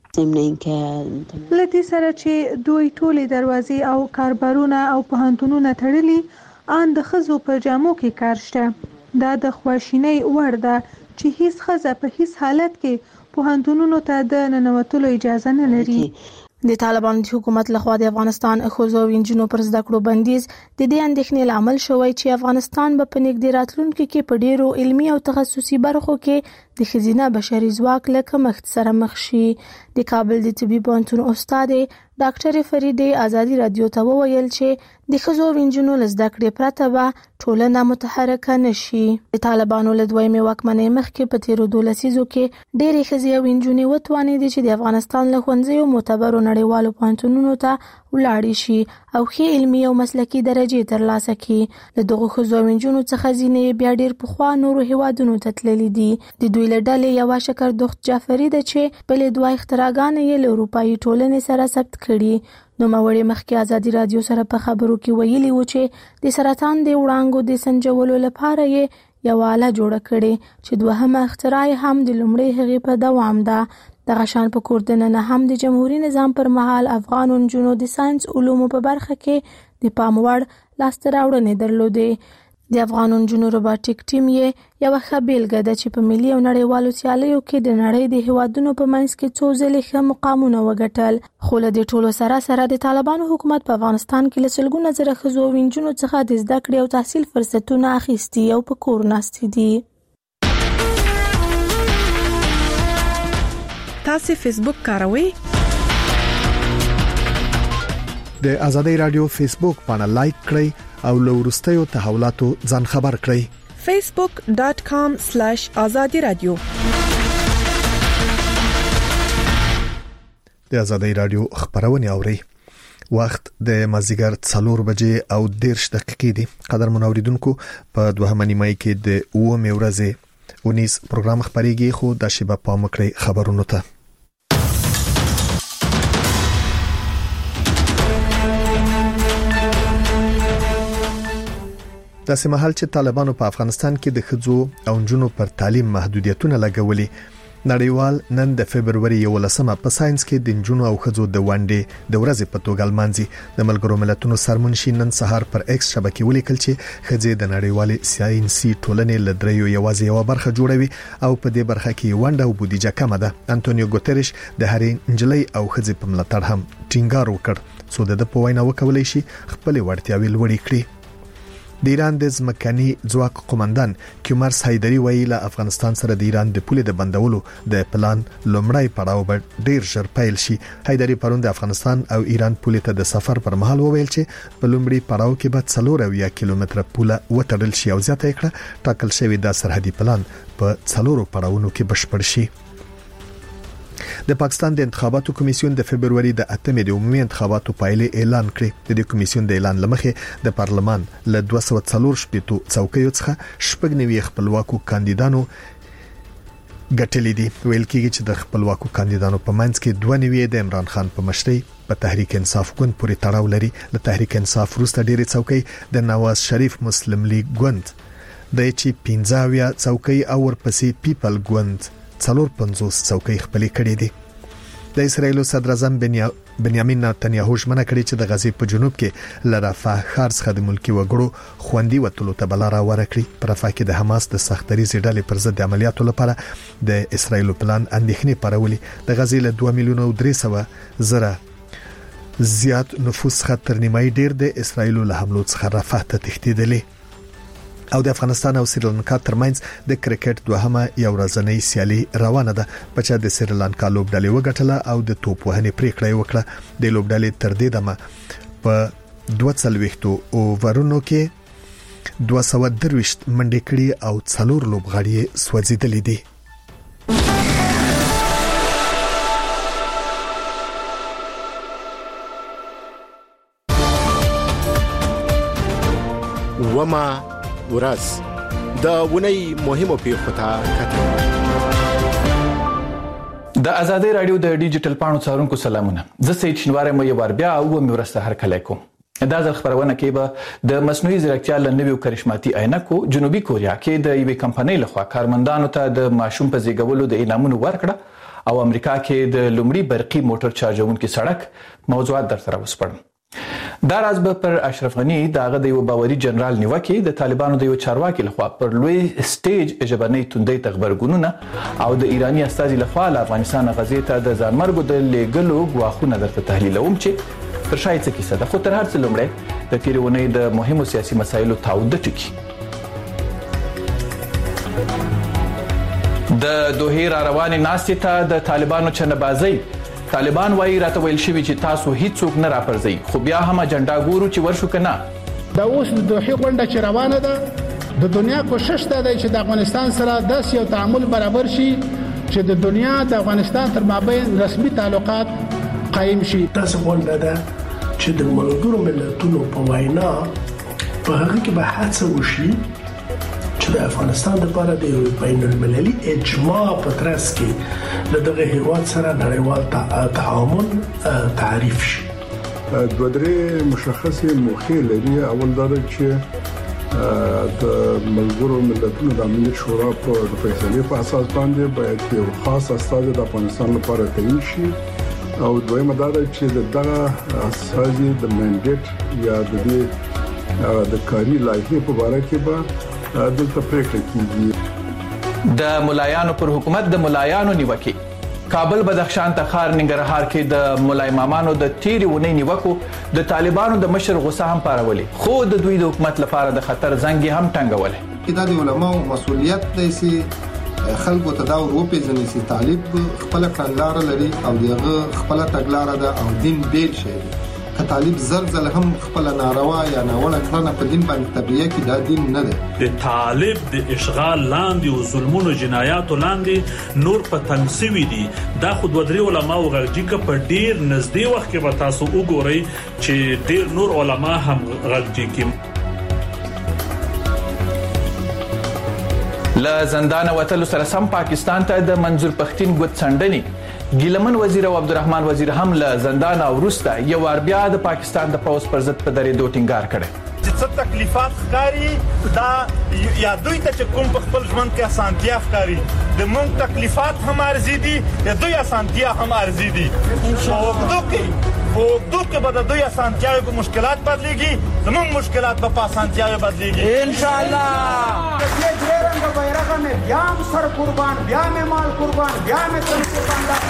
لدې سره چې دوی ټولې دروازې او کاربارونه او پوهنتونونه تړلي ان د ښځو په جامو کې کار شته. دا د خواشینۍ وړ ده چې هیڅ ښځه په هیڅ حالت کې پوهنتونونو ته د ننوتلو اجازه نه لري. د طالبانو د حکومت لخوا د افغانستان ښځو او نجونو پر زده کړو بندیز د دې اندېښنې لامل شوی چې افغانستان به په نږدې راتلونکي کې په ډیرو علمي او تخصصي برخو کې د ښځینه بشري ځواک له کمښت سره مخ شي. د کابل د طبي پوهنتون استاد ډاکټر فریدې ازادي رادیو ته وویل چې د ښځو او نجونو له زده کړې پرته به ټولنه متحرکه نشي. د طالبانو له دویمې واکمنۍ مخکې په تیرو 12 لسیزو کې ډېرې ښځې او نجونې وتوانېدې چې د افغانستان له ښوونځیو معتبرو نړیوالو پوهنتونونو ته ولاړې شي او ښې علمي او مسلکي درجې ترلاسه کړي. له دغو ښځو او نجونو څخه ځینې بیا ډېر پخوا نورو هیوادونو ته تللي دي. د دوی له ډلې یوه شکردخت جعفري ده چې بلې دوه اختراګانې یې له اروپایي ټولنې سره ثبت کړي. نوموړې مخکې ازادي رادیو سره په خبرو کې ویلي و چې د سرطان د وړانګو د سنجولو لپاره یې یوه آله جوړه کړې چې دوهمه اختراع هم د لومړۍ هغې په دوام ده. دغه شان په کور دننه هم د جمهوریت نظام پر مهال افغان نجونو د ساينس علومو په برخه کې د پام وړ لاسته راوړنې درلودې. د افغان نجونو روباټیک ټیم یې یوه ښه بیلګه ده چې په ملي او نړیوالو سیالیو کې د نړۍ د هیوادونو په منځ کې څو ځلې ښه مقامونه وګټل. خو له دې ټولو سره د طالبانو حکومت په افغانستان کې له سلګونه زره ښځو او نجونو څخه د زده کړې او تحصیل فرصتونه اخیستي او په کور ناستې دي. تاسو فیسبوک کاروئ؟ د آزادۍ رادیو فیسبوک باندې لایک کړئ او له ورستیو تحولاتو ځان خبر کړئ facebook.com/azadi radio د آزادۍ رادیو خبرونه اورئ. وخت د مازیګر 4 بجې او 10 دقیقې دي. قدر منوریدونکو په دوهمه نیمه کې د 9 ورځې 19 پروګرام خبريږي خو د شیبه پام کړئ خبرونو ته. د سیمهال چې طالبانو په افغانستان کې د خځو او نجونو پر تعلیم محدودیتونه لګولي، نړیوال نن د فبرवरी 11 په ساينس کې د نجونو او خځو د وانډې د ورځې په توګه لمانځي. د ملګرو ملتونو سرمنشي نن سهار پر ایکس شبکې ولیکل چې خځې د نړیوالې ساينسي ټولنې لدریو یوازې یو برخه جوړوي او په دې برخه کې وانډه او بودیجه کمه ده. انټونیو ګوتریش د هرې نجلۍ او خځې په ملاتړ هم ټینګار وکړ څو د په وینا وکولای شي خپل وړتیاوې لوړې کړي. د ایران د ځمکني ځواک قومندان کیومرس حیدری ویله افغانستان سره د ایران د پولې د بندولو د پلان لومړی پړاو به ډیر ژر پیل شي. حیدری پرون د افغانستان او ایران پولې ته د سفر پر مهال وویل چې په لومړي پړاو کې به 4 کیلومتره پوله وټړل شي او زیاته کړه ټاکل شوی د سرحدي پلان په 4 پړاوونو کې بشپړ شي. د پاکستان د انتخاباتو کمیسیون د فبرवरी د 8 د عمومي انتخاباتو پایلې اعلان کړې. د دې کمیسیون د اعلان لمخې د پارلمان له 240 شپږ څوکیو څخه شپږ نوي خپلواکو کاندیدانو ګټلې دي. ویل کېږي چې د خپلواکو کاندیدانو په منځ کې دوه نوي د عمران خان په مشرۍ په تحریک انصاف ګوند پورې تړاو لري. له تحریک انصاف وروسته ډېری څوکۍ د نواز شریف مسلم لیگ ګوند د چې 15 څوکۍ او ورپسې پیپل ګوند 450 څوکۍ خپلې کړې دي. د اسرایل صدر اعظم بنیامین نتنیاهو ژمنه کړې چې د غزې په جنوب کې لرفح ښار څخه د ملکی وګړو خوندي وټلو ته بلاره ورکړي. پر رفح کې د حماس د سختريزې ډلې پر ضد عملیاتو لپاره د اسرایل پلان اندېښنې پرولې. د غزې له 2,300,000 زیات نفوس خطر نیمای ډیر د اسرایل له حملو څخه رفح ته تښتیدلې. او د افغانستان او سریلانکا ترمنځ د کرکټ دوهمه یو ورځنۍ سیالي روانه ده. په چا د سریلانکا لوبډلې وګټله او د توپ وهنې پریکړه وکړه. د لوبډلې تر دې دمه په 240 اوورونو کې 223 منډې کړې او 4 لوبغاړي سوځیدلې دي. وما ورځ د ونی مهمو پیښو ته کتل. د آزادۍ رادیو د ډیجیټل پاڼو څارونکو سلامونه. زه سید شنواره مې ور بیا او مې ورسته هر کله کوم. دا ځل خبرونه کې به د مصنوعي ځیرکتیا له نویو کرشماتي عینکو جنوبي کوریا کې د یوې کمپنۍ لخوا کارمندانو ته د ماشوم په زیږولو د انعامونو ورکړه او امریکا کې د لومړي برقي موټر چارجونکي سړک موضوعات درته وسپړم. دا راز به پر اشرف غنی دغه د یو باوري جنرال نیوکه د طالبانو د یو چارواکي لخوا پر لوی سټیج ژبنۍ توندۍ تخبرګونونه او د ایرانی استازي لخوا له افغانستان غزې ته د ځانمرګو د لیګلو غواخونه درته تحلیلوم چې پر شای څه کیسه ده. خو تر هر څه لومړی د تیرونې د مهمو سیاسي مسایلو تعود ټکی. د دوه را روانې ناستې ته د طالبانو چنبازي. طالبان وايي راته ویل شوی چې تاسو هیڅوک نه راپرځي خو بیا هم اجنډا ګورو چې ورشو کنه. دا اوس د دوه غونډه چې روانه ده د دنیا کوشش ده چې د افغانستان سره داس یو تعامل برابر شي چې د دنیا د افغانستان تر مابین رسمي تعلقات قائم شي. تاسو غونډه ده چې د ملګرو ملتونو په وینا په هغه کې به هڅه وشي چې د افغانستان لپاره د بین المللي اجماع په ترڅ کې دغه هیواد سره نړیوال تعامل تعریف شي. دوه درې مشخصه موخې لري. اول دا چې د ملګرو ملتونو د امنیت شورا په فیصله په اساس باندې باید یو خاص استازی د افغانستان لپاره تعین شي او دویمه دا چې دغه استازی د منډیټ یا د کاري لایحې په اړه کې به دلته پریکړه کیږي. د ملایانو پر حکومت د ملایانو نیوکه. کابل بدخشان تخار ننګرهار کې د مولای مامانو د تیری ونی نیوکو د طالبانو د مشر غوسه هم پارولې خو د دوی د حکومت لپاره د خطر زنګي هم ټنګولې. دا د علماو مسؤلیت دی چې خلکو ته دا وروپیژني چې طالب خپل کړنلار لري او دغه خپل تګلار ده او دین بیل شي. که طالب زر هم خپل ناروا یا ناوړه کړنه په دین باندې تبلیغ کې دا دین نه دی. د طالب د اشغال لاندې او ظلمونو جنایاتو لاندې نور په تنسوي دي. دا خود ودري علما او غږی ک په ډیر نږدې وخت کې به تاسو وګورئ چې ډیر نور علما هم غږی کې له زندان وتلو سره سم پاکستان ته د منظور پښتين ګوت څنډني ګیلمن وزیر او عبدالرحمن وزیر هم له زندان او وروسته یو ور بیا د پاکستان د پوز پر ضد په درې دوه ټینګار کړي چې څه تکلیفات ښکاری دا یا دوی ته چې کوم په خپل ژوند کې اسانتیا ښکاری د مونږ تکلیفات هم ارزي دي د دوی اسانتیا هم ارزي دي او دوی به د دوی اسانتیاوي په مشکلات بدليږي زموږ مشکلات په اسانتیاوي بدليږي ان شاء الله. دې ډېرنګ بیرغه مې بیا سر قربان بیا مې مال قربان بیا مې تل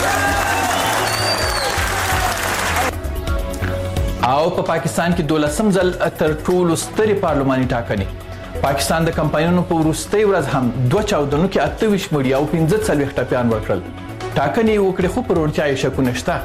او په پاکستان کې 12م ځل تر ټولو سترې پارلماني ټاکنې پاکستان د کمپاینونو په وروستۍ ورځ هم 2 چاودنو کې 28 مړي او 15 ټپيان ورکړل. ټاکنې وکړې خو پر ورتیا یې شکونه شته.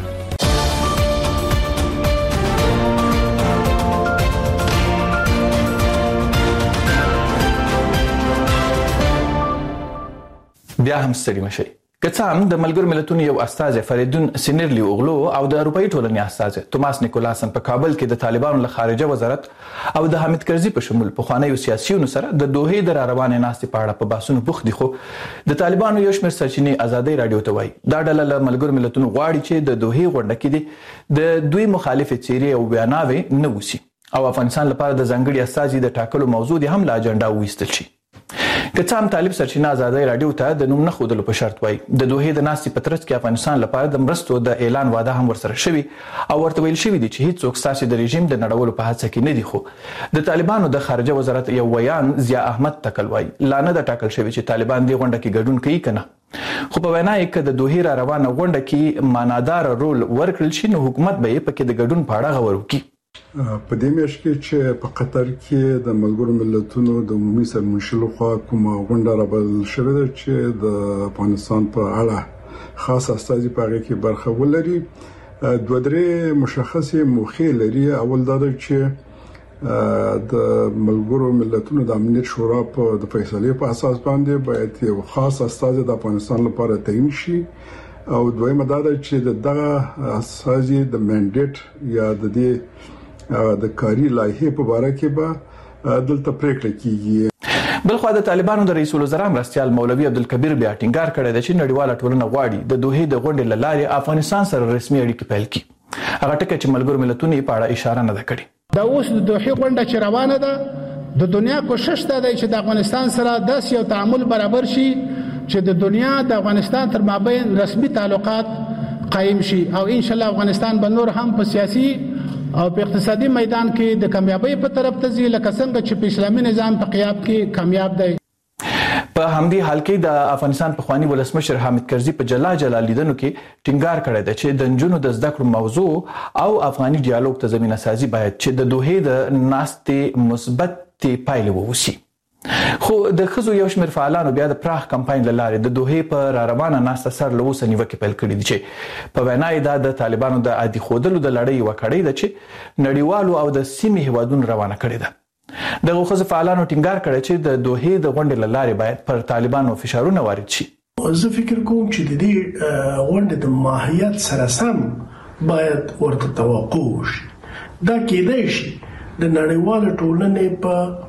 بیا هم ستړي مشي. کڅام د ملګرو ملتونو یو استاذ فریدون سینرلی اوغلو او د اروپאי ټولنې استاذ توماس نیکولاسن په کابل کې د طالبانو له خارجه وزارت او د حامد کرزي په شمول په خوانیو سیاسيونو سره د دوحې د روانې ناستې په اړه په باسونو بوخت دي. خو د طالبانو یو شمېر سرچینې ازادي رادیو ته وایي دا ډله له ملګرو ملتونو غواړي چې د دوحې غونډه کې د دوی مخالف چیرې او بیاناوي نه وسی او افغانستان لپاره د ځنګړي استاذ د ټاکلو موضوع دي هم لا اجنډا وېستل شي. کڅام طالب سرچینه ازادي رادیو ته د نوم نه خودلو په شرط وای د دوحې د ناستې په ترڅ کې افغانستان لپاره د مرستو د اعلان وعده هم ورسره شوی او ورته ویل شوی دی چې هیڅ څوک ساسي د رژیم د نړولو په هڅه کې نه دی. خو د طالبانو د خارجه وزارت یو ویان ضیا احمد تکل وای لانه د ټاکل شوی چې طالبان دی غونډه کې ګډون کوي کنه خو په وینا یې د دوحې را روانه غونډه کې مانادار رول ورکړل شي نو حکومت به یې پکې د ګډون په اړه غوړو کی. په دې میاشت کې چې په قطر کې د ملګرو ملتونو د عمومي سرمنشلو خوا کومه غونډه راغبل شوې ده چې د افغانستان په اړه خاص استازي په هغه کې برخه ولري. دوه درې مشخصه موخې لري. اول دا چې د ملګرو ملتونو د امنیت شورا په د فیصلې په اساس باندې باید یو خاص استازي د افغانستان لپاره تعیین شي او دویمه دا چې دغه استازي د منډیټ یا د دې د کاری لایحه په اړه کې به دلته پریکړه کیږي. بلخو د طالبانو د رئیس الوزرا مرستيال مولوي عبدالکبیر بیا ټینګار کړی دی چې نړیواله ټولنه غواړي د دوحې د غونډې لارې افغانستان سره رسمي اړیکې پیل کړي. هغه ټکي چې ملګرو ملتونو په اړه اشاره نه کړې. دا اوس د دوحې غونډه چې روانه ده د دنیا کوشش ده چې د افغانستان سره داس یو تعامل برابر شي چې د دنیا د افغانستان تر مابین رسمي تعلقات قائم شي او ان شاء الله افغانستان به نور هم په سیاسي او په اقتصادي میدان کې د کامیابی په طرف ته ځي لکه څنګه چې په اسلامي نظام په قیام کې کامیاب دی. په همدې حال کې د افغانستان په خواني ولسمشر حامد کرزي په جلا لیدنو کې ټینګار کړی دی چې د نجونو د زده کړو موضوع او افغاني ډیالوګ ته زمينه سازي باید چې د دوحې د ناستې مثبت پایلې ووسی. خو د خزو یو شمېر فعالانو بیا د پراخ کمپاین لاره د دوحې په روانه ناسته سر لوسه نیوکه پیل کړې دي چې په وینا یې د طالبانو د عادي خودلو د لړۍ وکړې ده چې نړیوالو او د سیمې هوادونو روانه کړې ده. دغه خزو فعالانو ټینګار کړی چې د دوحې د غونډې لاره باید پر طالبانو فشارونه وارد شي. زه فکر کوم چې د دې غونډې د ماهیت سره سم باید ورته توقع وشي. دا کېدای شي د نړیوال ټولنې په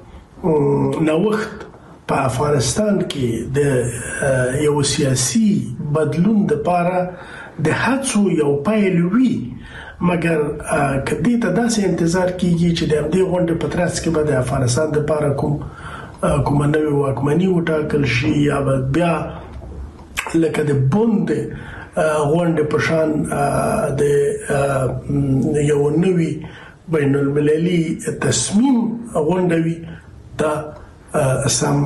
نوښت په افغانستان کې د یو سیاسي بدلون لپاره د هڅو یو پیل وي مګر کدی ته داسې انتظار کیږي چې د دې غونډې په ترڅ کې به د افغانستان لپاره کوم نوې واکمني وټاکل شي یا بیا لکه د بوند غونډې په شان د یو نوې بین المللي تصمیم غونډوي دا سم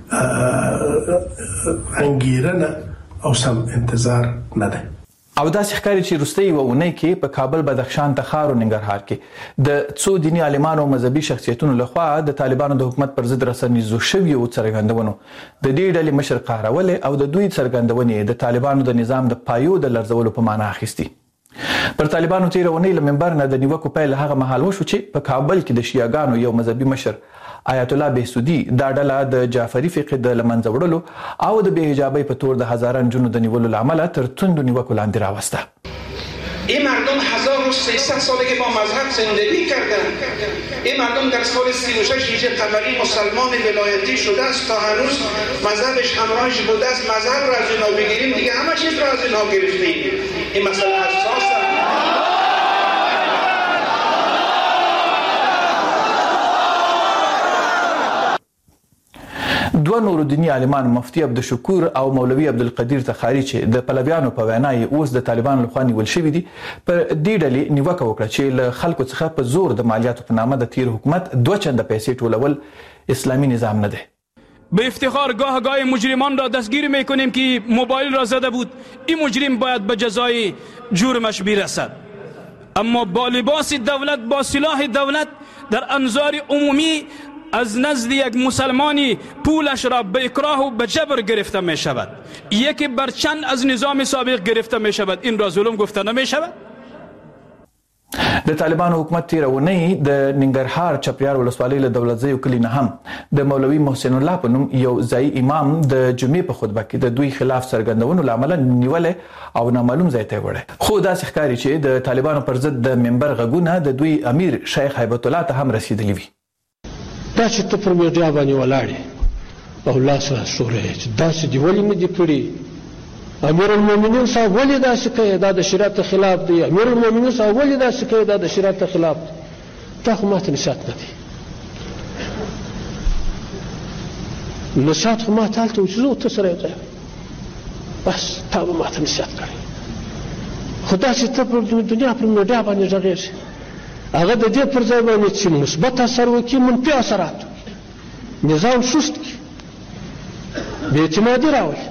انګیرنه او سم انتظار نه ده. او دا ښکاري چې روستي وونه کې په کابل بدخشان تخار او ننګرهار کې د څو دینی عالمانو او مذهبي شخصیتونو لخوا د طالبانو د حکومت پر ضد رسنیزو شوی او څرګندونو د دې ډلې مشر قهرول او د دوی څرګندونې د طالبانو د نظام د پایو د لرزولو په معنا اخیستي. پر طالبانو تیرونی له منبر نه د نیوکو پیل هغه مهال وشو چې په کابل کې د شیعاګانو یو مذهبي مشر آیت الله بهسودي دا ډله د جعفری فقه د لمنځه وړلو او د بې حجابۍ په تور د هزاران جنو د نیولو لامل تر توندو نیوکو لاندې راوسته. این مردم 1300 ساله که با مذهب زندگی کردند، این مردم در سال 36 هجری قمری مسلمان ولایتی شده است تا هنوز مذهبش همراهش بوده است. مذهب را از اینا بگیریم دیگه همه چیز را از اینا گرفتیم. این مسئله حساسه. دوه نور دینی عالمان مفتی عبدالشکور او مولوی عبدالقدیر تخاری چې د پلویانو په وینا اوس د طالبانو لخوا نیول شوي دي پر دې ډلې نیوکه وکړه چې له خلکو څخه په زور د مالیاتو په نامه د تیر حکومت 2 چنده پیسې ټولول اسلامی نظام نه ده. به افتخار گاه گاه مجرمان را دستگیر میکنیم که موبایل را زده بود. این مجرم باید به جزای جرمش برسد. اما با لباس دولت، با سلاح دولت در انظار عمومی از نزد یک مسلمانی پولش را به اکراه و به جبر گرفته می شود. یکی برچند از نظام سابق گرفته می شود. این را ظلم گفته نمی شود. د طالبانو حکومت تیرونی د ننګرهار چپیار ولسوالۍ له دولتزیو کلی نه هم د مولوی محسن الله په نوم یو ځای امام د جمعې په خطبه کې د دوی خلاف څرګندونو لامل نیولې او نامعلوم ځای ته وړه. خو داسې ښکاري چې د طالبانو پر ضد د منبر غږونه د دوی امیر شیخ هیبت الله ته هم رسیدلی وي. دا چې ته پر میډیا باندې ولاړې او الله سره سورې چې داسې دی ولې نه دی کړی؟ امیر المؤمنین صاحب ولې داسې کوي؟ دا د شریعت خلاف دی. امیر المؤمنین صاحب ولې داسې کوي؟ دا د شریعت خلاف دی. دا خو ماته نصیحت نه دی. نصیحت خو ماته هلته و چې زه ته سره یو ځای بس تا به ماته نصیحت کړی. خو داسې ته پر دنیا پر میډیا باندې غږېږي هغه د دې پر ځای باندې چې مثبت اثر وکړي منفي اثرات نظام سست کړي بې اعتمادي راولي.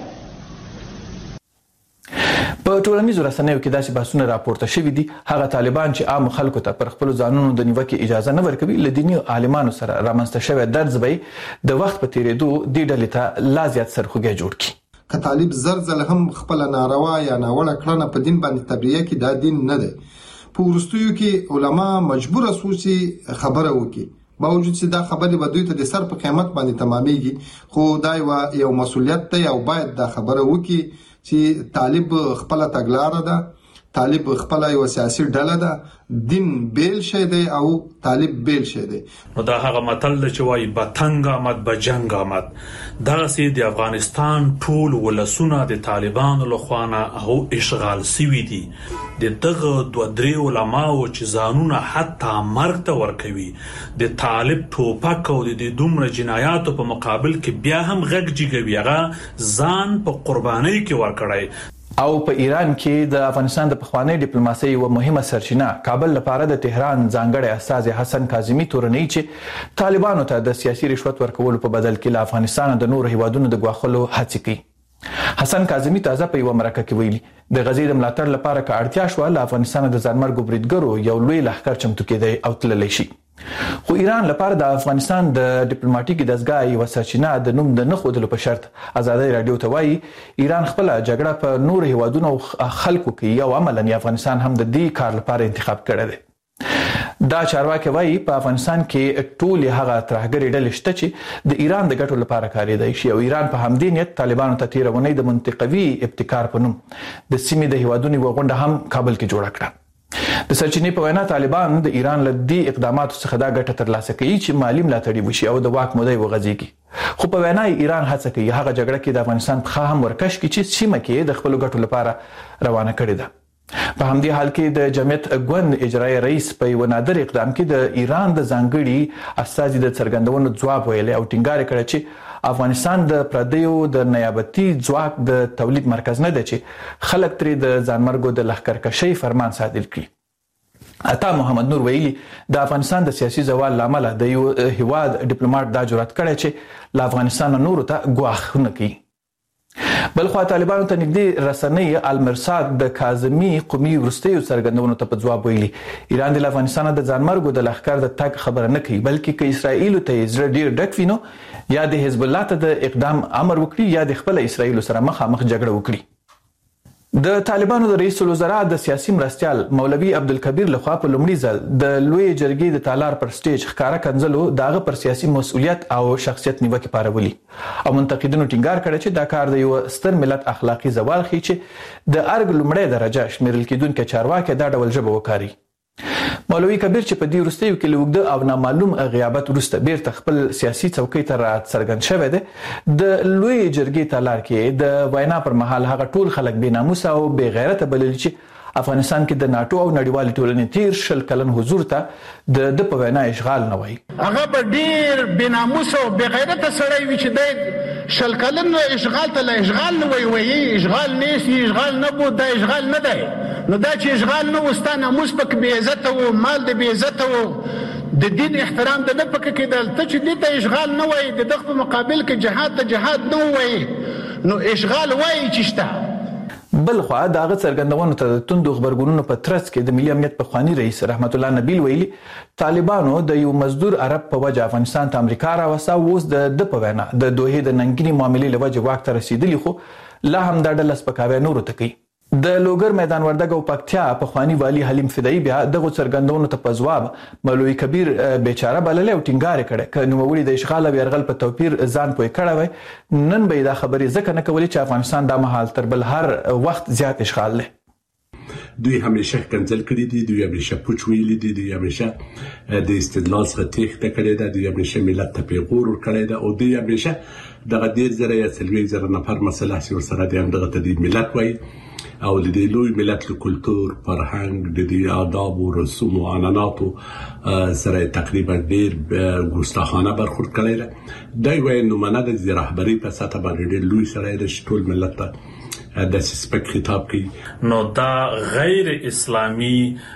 په ټولنیزو رسنیو کې داسې بحثونه راپورته شوي دي هغه طالبان چې عام خلکو ته پر خپلو ځانونو د نیوکې اجازه نه ورکوي له دیني عالمانو سره رامنځته شوی درز به د وخت په تیرېدو دې ډلې ته لا زیات سرخوږی جوړ کړي. که طالب زر ځله هم خپله ناروا یا ناوړه کړنه په دین باندې تبرئه کړي دا دین نه دی. په وروستیو کې علما مجبوره سو چې خبره وکړي باوجود چې دا خبرې به دوی ته د سر په قیمت باندې تمامېږي. خو دا یو مسؤلیت دی او باید دا خبره وکړي چې طالب خپله تګلاره ده، طالب خپله یو سیاسي ډله ده، دین بیل شی دی او طالب بیل شی دی. نو دا هغه متل چې وایي بتنګ آمد به جنګ آمد. دغسې د افغانستان ټول ولسونه د طالبانو لخوا نه او اشغال سوي دي. د دغه 2-3 علماو چې ځانونه حتی مرګ ته ورکوي د طالب ټوپک او د دومره جنایاتو په مقابل کې بیا هم غږ جګوي هغه ځان په قربانۍ کې ورکړی. او په ایران کې د افغانستان د پخوانی ډیپلوماسۍ یو مهمه سرچینه کابل لپاره د تهران ځانګړی استازی حسن کاظمی تورنی چې طالبانو ته د سیاسي رشوت ورکولو په بدل کې له افغانستان د نورو هیوادونو د ګواښلو هڅې کوي. حسن کاظمی تازه په یو مرکه کې ویلي د غزې د ملاتړ لپاره که اړتیا شوه له افغانستان د ځانمرګو بریدګرو یو لوی لښکر چمتو کېدی او تللی شي. خو ایران لپاره د افغانستان د ډیپلوماټیک دستګاه یو سرچینه د نوم د نه ښودلو په شرط ازادي رادیو ته وایي ایران خپله جګړه په نورو هیوادونو خلکو کې او عملاً افغانستان هم د دې کار لپاره انتخاب کړی دی. دا چارواکي وایي په افغانستان کې ټولې هغه ترهګرې ډلې شته چې د ایران د ګټو لپاره کارېدی شي او ایران په همدې نیت طالبانو ته تېره اونۍ د منطقوي ابتکار په نوم د سیمې د هیوادونو یوه غونډه هم کابل کې جوړه کړه. د سرچینې په وینا طالبان د ایران له دې اقداماتو څخه دا ګټه ترلاسه کوي چې مالي ملاتړ وشي او د واک موده وغځېږي. خو په وینا ایران هڅه کوي هغه جګړه کې د افغانستان پښه هم ورکش کړي چې سیمه کې د خپلو ګټو لپاره روانه کړې ده. په همدې حال کې د جمعیت ګوند اجرایي رئیس په یو نادر اقدام کې د ایران د ځانګړي استازي د څرګندونو ځواب ویلی او ټینګار کړی چې افغانستان د پردیو د نیابتي ځواک د تولید مرکز نه دی چې خلک ترې د ځانمرګو د لښکرکشۍ فرمان صادر کړي. عطا محمد نور ویلي د افغانستان د سیاسي زوال لامله د یو هیواد ډیپلوماټ دا جرأت کړی چې له افغانستان نورو ته ګواښ نه کوي. بلخوا طالبانو ته نږدې رسنۍ المرصاد د کاظمي قومي وروستیو څرګندونو ته په ځواب ویلي ایران د افغانستان د ځانمرګو د لښکر د تګ خبره نه کوي بلکې که اسرائیلو ته یې زړه ډېر ډک وي نو یا د حزب الله ته د اقدام امر وکړي یا د خپله اسرائیلو سره مخامخ جګړه وکړي. د طالبانو د رئیس الوزرا د سیاسي مرستیال مولوي عبدالکبیر لخوا په لومړي ځل د لوی جرګې د تالار پر سټیج ښکارا کنځلو داغه پر سیاسي مسؤلیت او شخصیت نیوکه پارولي او منتقدینو ټینګار کړی چې دا کار د یو ستر ملت اخلاقی زوال خي چې د ارګ لومړی درجه شمیرل کېدونکو چارواکي دا ډول ژبه وکاري. مولوي کبیر چې په دې وروستیو کې لوګده او نامعلوم غیابت وروسته بیرته خپل سیاسي څوکۍ ته راڅرګند شوی دی د لوی جرګې تالار کې د وینا پر مهال هغه ټول خلک بې ناموسه او بې غیرته بلل چې افغانستان کې د ناتو او نړیوال ټولنې تیر شل کلن حضور ته د په وینا اشغال نه وایي. هغه به ډیر بې ناموسه او بې غیرته سړی وي چې د شل کلن اشغال ته لا اشغال نه وایي اشغال نه اشغال نه بود دا اشغال نه دی. نو دا چې اشغال نه وستا ناموس پک بې عزته و مال د بې عزته و د دین احترام د نه پک کېدل ته چې دې ته اشغال نه وایي د دغه په مقابل کې جهاد ته جهاد نه وایي نو اشغال وایي چې شته. بل خو داغه څرګندونو ته د توندو خبرګونونو په ترڅ کې د ملي امنیت پخوانی رئیس رحمت الله نبیل ویلي طالبانو د یو مزدور عرب په وجه افغانستان ته امریکا راوسته اوس د په وینا د دوحې د ننګینی معاملې له وجه واک ته رسیدلی خو لا هم دا ډله سپکاوی نورو ته کوي. د لوګر میدان وردګ او پکتیا پخوانی والی حلیم فدایی بیا دغه څرګندونو ته په ځواب مولوي کبیر بیچاره بلل او ټینګار کړي ک نوموړي د اشغال او يرغل په توپیر ځان پوي کړه وای نن به دا خبرې ځکه نه کولې چې افغانستان د مهال تر بل هر وخت زیات اشغال له دوی همیشه کنځل کړي دي دوی همیشه پوچ ویلي دي دوی همیشه د استدلال څخه تېښته کړې ده دوی همیشه ملت ته پیغور ورکړی ده او دوی همیشه دغه ډېر زره یا څلوېښت زره نفر مسله چې ورسره دي همدغه ته د ملت وایي او د دې لوی ملت له کلتور فرهنګ د دې آداب او رسوم او عنعناتو سره تقریبا ډېر ګستاخانه برخورد کړی ده دوی وایي نومونه د رهبري په سطح باندې ډېر لوی سړی دی چې ټول ملت ته د سپک خطاب کوي. نو دا غیر اسلامی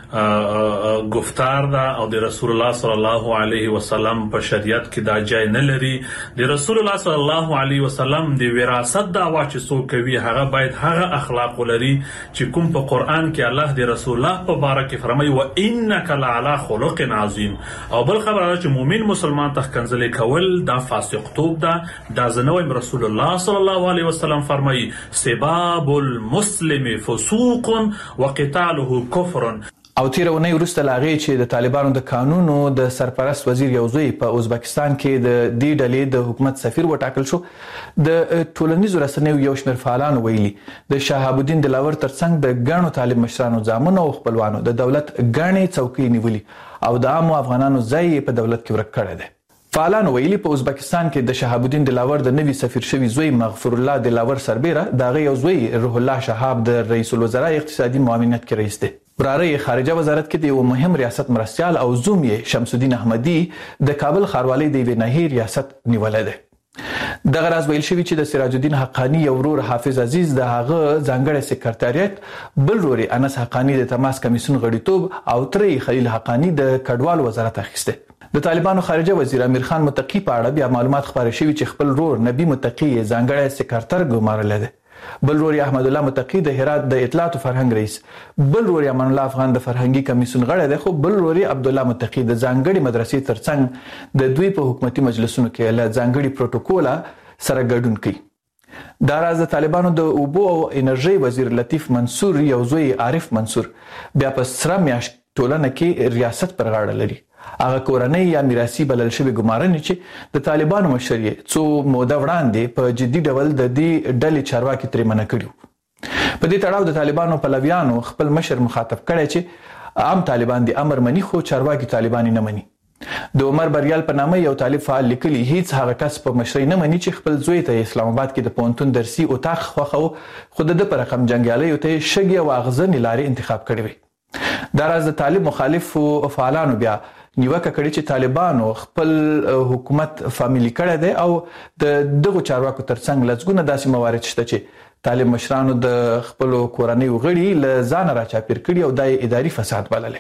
گفتار دا او د رسول الله صلی الله علیه وسلم په شریعت کې دا جای نه لري. د رسول الله صلی الله علیه وسلم د وراثت دعوا چې څوک کوي هغه باید هغه اخلاق ولري چې کوم په قران کې الله د رسول الله په باره کې فرمایي و انک لعلى خلق عظیم. او بل خبره چې مؤمن مسلمان ته کنځلې کول دا فاسقتوب دا زنویم رسول الله صلی الله علیه وسلم فرمایي سباب المسلم فسوق وقتاله كفر. او تیرونی وروسته لاغې چې د طالبانو د قانونو د سرپرست وزیر یوزوی په ازبکستان کې د دې ډلې د حکومت سفیر وټاکل شو د ټولنیزو رسنیو یو شمېر فعالانو ویلي د شهاب الدین دلاور ترڅنګ د ګڼو طالب مشرانو ځامنو او خپلوانو د دولت ګڼې څوکۍ نیولي او د عامو افغانانو ځای په دولت کې ورک کړی دی. فعالانو ویلي په ازبکستان کې د شهاب الدین دلاور د نوي سفیر شوی زوی مغفور الله دلاور سربیره دغه یو زوی روح الله شهاب د رئیس الوزرا اقتصادي معاونت کې رئیس دی. وراره خارجه وزارت کې د یو مهم ریاست مرستیال او زوم یې شمس الدین احمدی د کابل ښاروالۍ د یوې ناحیې ریاست نیولې ده. دغه راز ویل شوی چې د سراج الدین حقانی یو ورور حافظ عزیز د هغه ځانګړی سکرټریات بل ورور انس حقانی د تماس کمیسیون غړیتوب او ترې خلیل حقانی د کډوال وزارت اخیسته. د طالبانو خارجه وزیر امیر خان متقی په اړه بیا معلومات خبرې شوي چې خپل ورور نبی متقی ځانګړی سکرټر ګمارلی دی. بل ورور احمد الله متقی د هرات د اطلاعات او فرهنګ رئیس بل ورور امان الله افغان د فرهنګي کمیسیون غړی دی خو بل ورور عبد الله متقی د ځانګړي مدرسې ترڅنګ د دوی په حکومتي مجلسونو کې له ځانګړي پروتوکول سره ګډون کوي. دا راز د طالبانو د اوبو او انرژي وزیر لطیف منصور یو زوی عارف منصور بیا په سره میاشت ټولنه کې ریاست پر غاړه لري. هغه کورنۍ یا میراثي بلل شوی ګمارنې چې د طالبانو مشر یې څو موده وړاندې په جدي ډول د دې ډلې چارواکي ترې منع کړي. په دې تړاو د طالبانو پلویانو خپل مشر مخاطب کړی چې عام طالبان د امر مني خو چارواکي طالبان نه مني. د عمر بریال په نامه یو طالب فعال لیکلي هیڅ هغه کس په مشرۍ نه مني چې خپل زوی ته اسلام آباد کې د پونتون درسي اتاق خوښو خو د په رقم جنگیالي ته شګي او اغزنې لارې انتخاب کړي وي. دا راز د طالب مخالفو فعالانو بیا نیوکه کړې چې طالبانو خپل حکومت فامیلی کړی دی او د دغو چارواکو ترڅنګ لږونه داسې موارد شته چې طالب مشرانو د خپل کورنۍ غړي له ځان راچاپیر کړي او د اداري فساد بللی.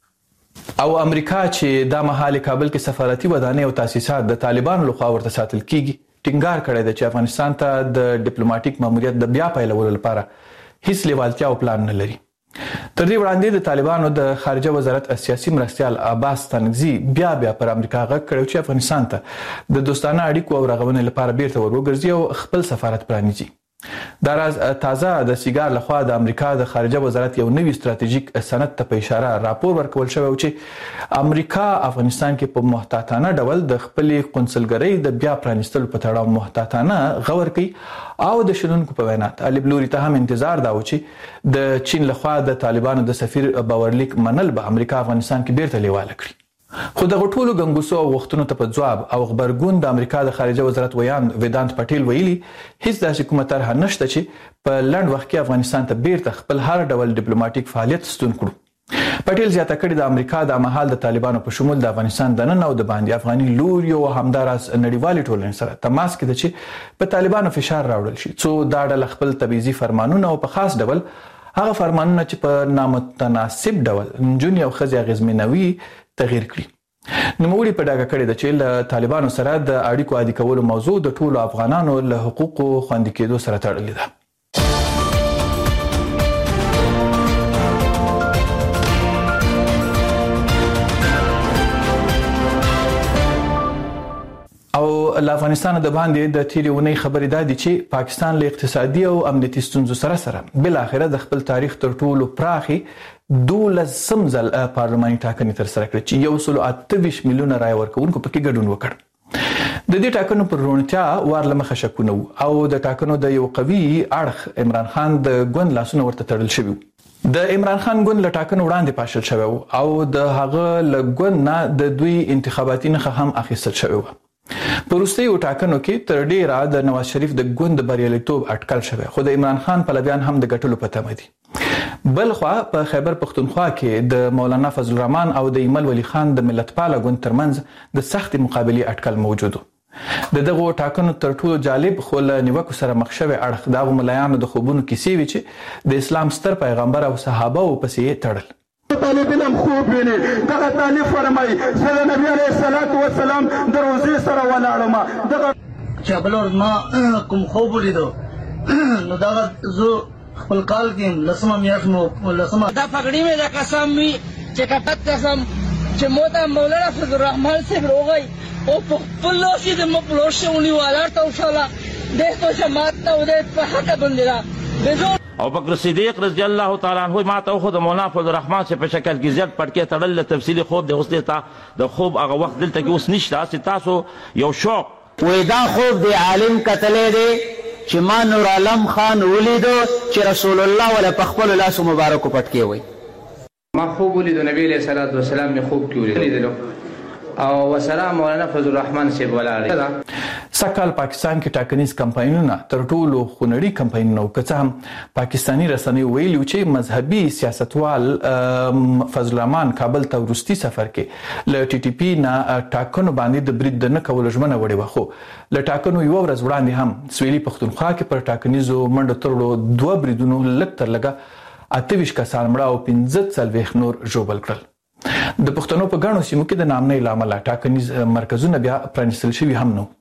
او امریکا چې د مهال کابل کې سفارتي ودانۍ او تاسیسات د طالبانو لخوا ورته ساتل کیږي ټینګار کړی دی چې افغانستان ته د ډیپلوماټیک ماموریت د بیا پیلولو لپاره هیڅ لیوالتیا او پلان نه لري. تر دې وړاندې د طالبانو د خارجه وزارت سیاسي مرستیال عباس تنگزی بیا پر امریکا غږ کړی چې افغانستان ته د دوستانه اړیکو او رغونې لپاره بیرته ور وګرځي او خپل سفارت پرانیزي. دا راز تازه د سیګار لخوا د امریکا د خارجه وزارت یو نوی ستراتیژیک سند ته په اشاره راپور ورکول شوی چې امریکا افغانستان کې په محتاطانه ډول د خپلې قونسلګرۍ د بیا پرانیستلو په تړاو محتاطانه غور کوي او د شنونکو په وینا طالب لوري ته هم انتظار دا و چې د چین لخوا د طالبانو د سفیر باورلیک منل به امریکا افغانستان کې بیرته لیواله کړي. خو دغه ټولو ګنګوسو او وختونو ته په ځواب او خبرګون د امریکا د خارجه وزارت ویان ویدانت پټیل ویلي هیڅ داسې کومه طرحه نشته چې په لنډ وخت کې افغانستان ته بیرته خپل هر ډول ډیپلوماټیک فعالیت ستون کړو. پټیل زیاته کړې د امریکا د مهال د طالبانو په شمول د افغانستان د نن او د باندې افغاني لوري او همداراز نړیوالې ټولنې سره تماس کې ده چې په طالبانو فشار راوړل شي څو دا ډله خپل تبعیضي فرمانونه او په خاص ډول هغه فرمانونه چې په نامتناسب ډول نجونې او ښځې اغېزمنوي تغییر کړي. نوموړي په ډاګه کړې ده چې له طالبانو سره د اړیکو عادي کولو موضوع د ټولو افغانانو له حقوقو خوندي کېدو سره تړلې ده. او له افغانستان د باندې د تیرې اونۍ خبرې دا دي چې پاکستان له اقتصادي او امنیتي ستونزو سره بل اخره د خپل تاریخ تر ټولو پراخي 12 ځل پارلماني ټاکنې تر سره کړې چې 128 میلیونه رای ورکوونکو پکې ګډون وکړ. د دې ټاکنو پر روڼتیا ورلمخه شکونه او د ټاکنو د یو قوي اړخ عمران خان د ګوند لاسونه ورته تړل شوی. د عمران خان ګوند له ټاکنو وړاندې پاشل شوی او د هغه له ګوند نه د دوی انتخاباتي نخښه هم اخیستل شوی و. په وروستیو ټاکنو کې تر ډیره د نواز شریف د ګوند بریالیتوب اټکل شوی خو د عمران خان پلویان هم د ګټلو په تمه دي. بل خو په خیبر پختونخوا کې د مولانا فضل الرحمن او د ایمل ولی خان د ملتپاله ګوند ترمنځ د سخت مقابله اټکل موجود و. د دغه ټاکنو تر ټولو جالب خو له نیوکو سره مخ شوی اړخ د ملایانو د خوبونو کیسې وی چې د اسلام ستر پیغمبر او صحابه او پسې تړل. طالبین هم خوب ویني دغه طالب فرمایي چې د نبی علیه الصلاۃ والسلام د روزې سره ولاړم دغه چې بلور ما کوم خوب ولیدو نو دغه زه خپل کال کې لسمه میاشت مو لسمه دا پګړی مې د قسم وی چې کټک قسم چې موته مولانا فضل الرحمن صاحب روغی او په خپل لاسي د مپلوشونی والارته وشاله د تو جماعت ته د په حق باندې او بکر صدیق رضی الله تعالی عنہ ما ته خود مولانا فضل الرحمن سے په شکل کې زیات پټکې تړل تفصیلی خوب د اوسه تا د خوب هغه وخت دلته کې اوس نشته چې تاسو یو شوق وې دا خوب دی عالم کتلې دی چې ما نور عالم خان ولیدو چې رسول الله ولا په خپل لاس مبارک پټکې وای ما خوب ولیدو نبی علیہ الصلوۃ والسلام می خوب کې ولیدو او وسلام مولانا فضل الرحمن سی ولاړ. سکهال پاکستان کې ټاکنیز کمپاینونه تر ټولو خونړي کمپاینونه وکړه هم پاکستانی رسنۍ ویلي چې مذهبي سیاستوال فضل الرحمن کابل ته ورستي سفر کې ل ټي ټي پی نه ټاکنو باندې د برید نه کول ژمنه وړي وخو ل ټاکنو یو ورځ وړاندې هم سویلي پښتونخوا کې پر ټاکنیزو منډه ترړو دوه بریدونو لکتر لګه 28 کسان مړه او 15 نور ژوبل کړل. د پښتنو په غاڼو سیمو کې د نامنۍ لامل ټاکنیز مرکزونه بیا پرانیستل شوي هم نو.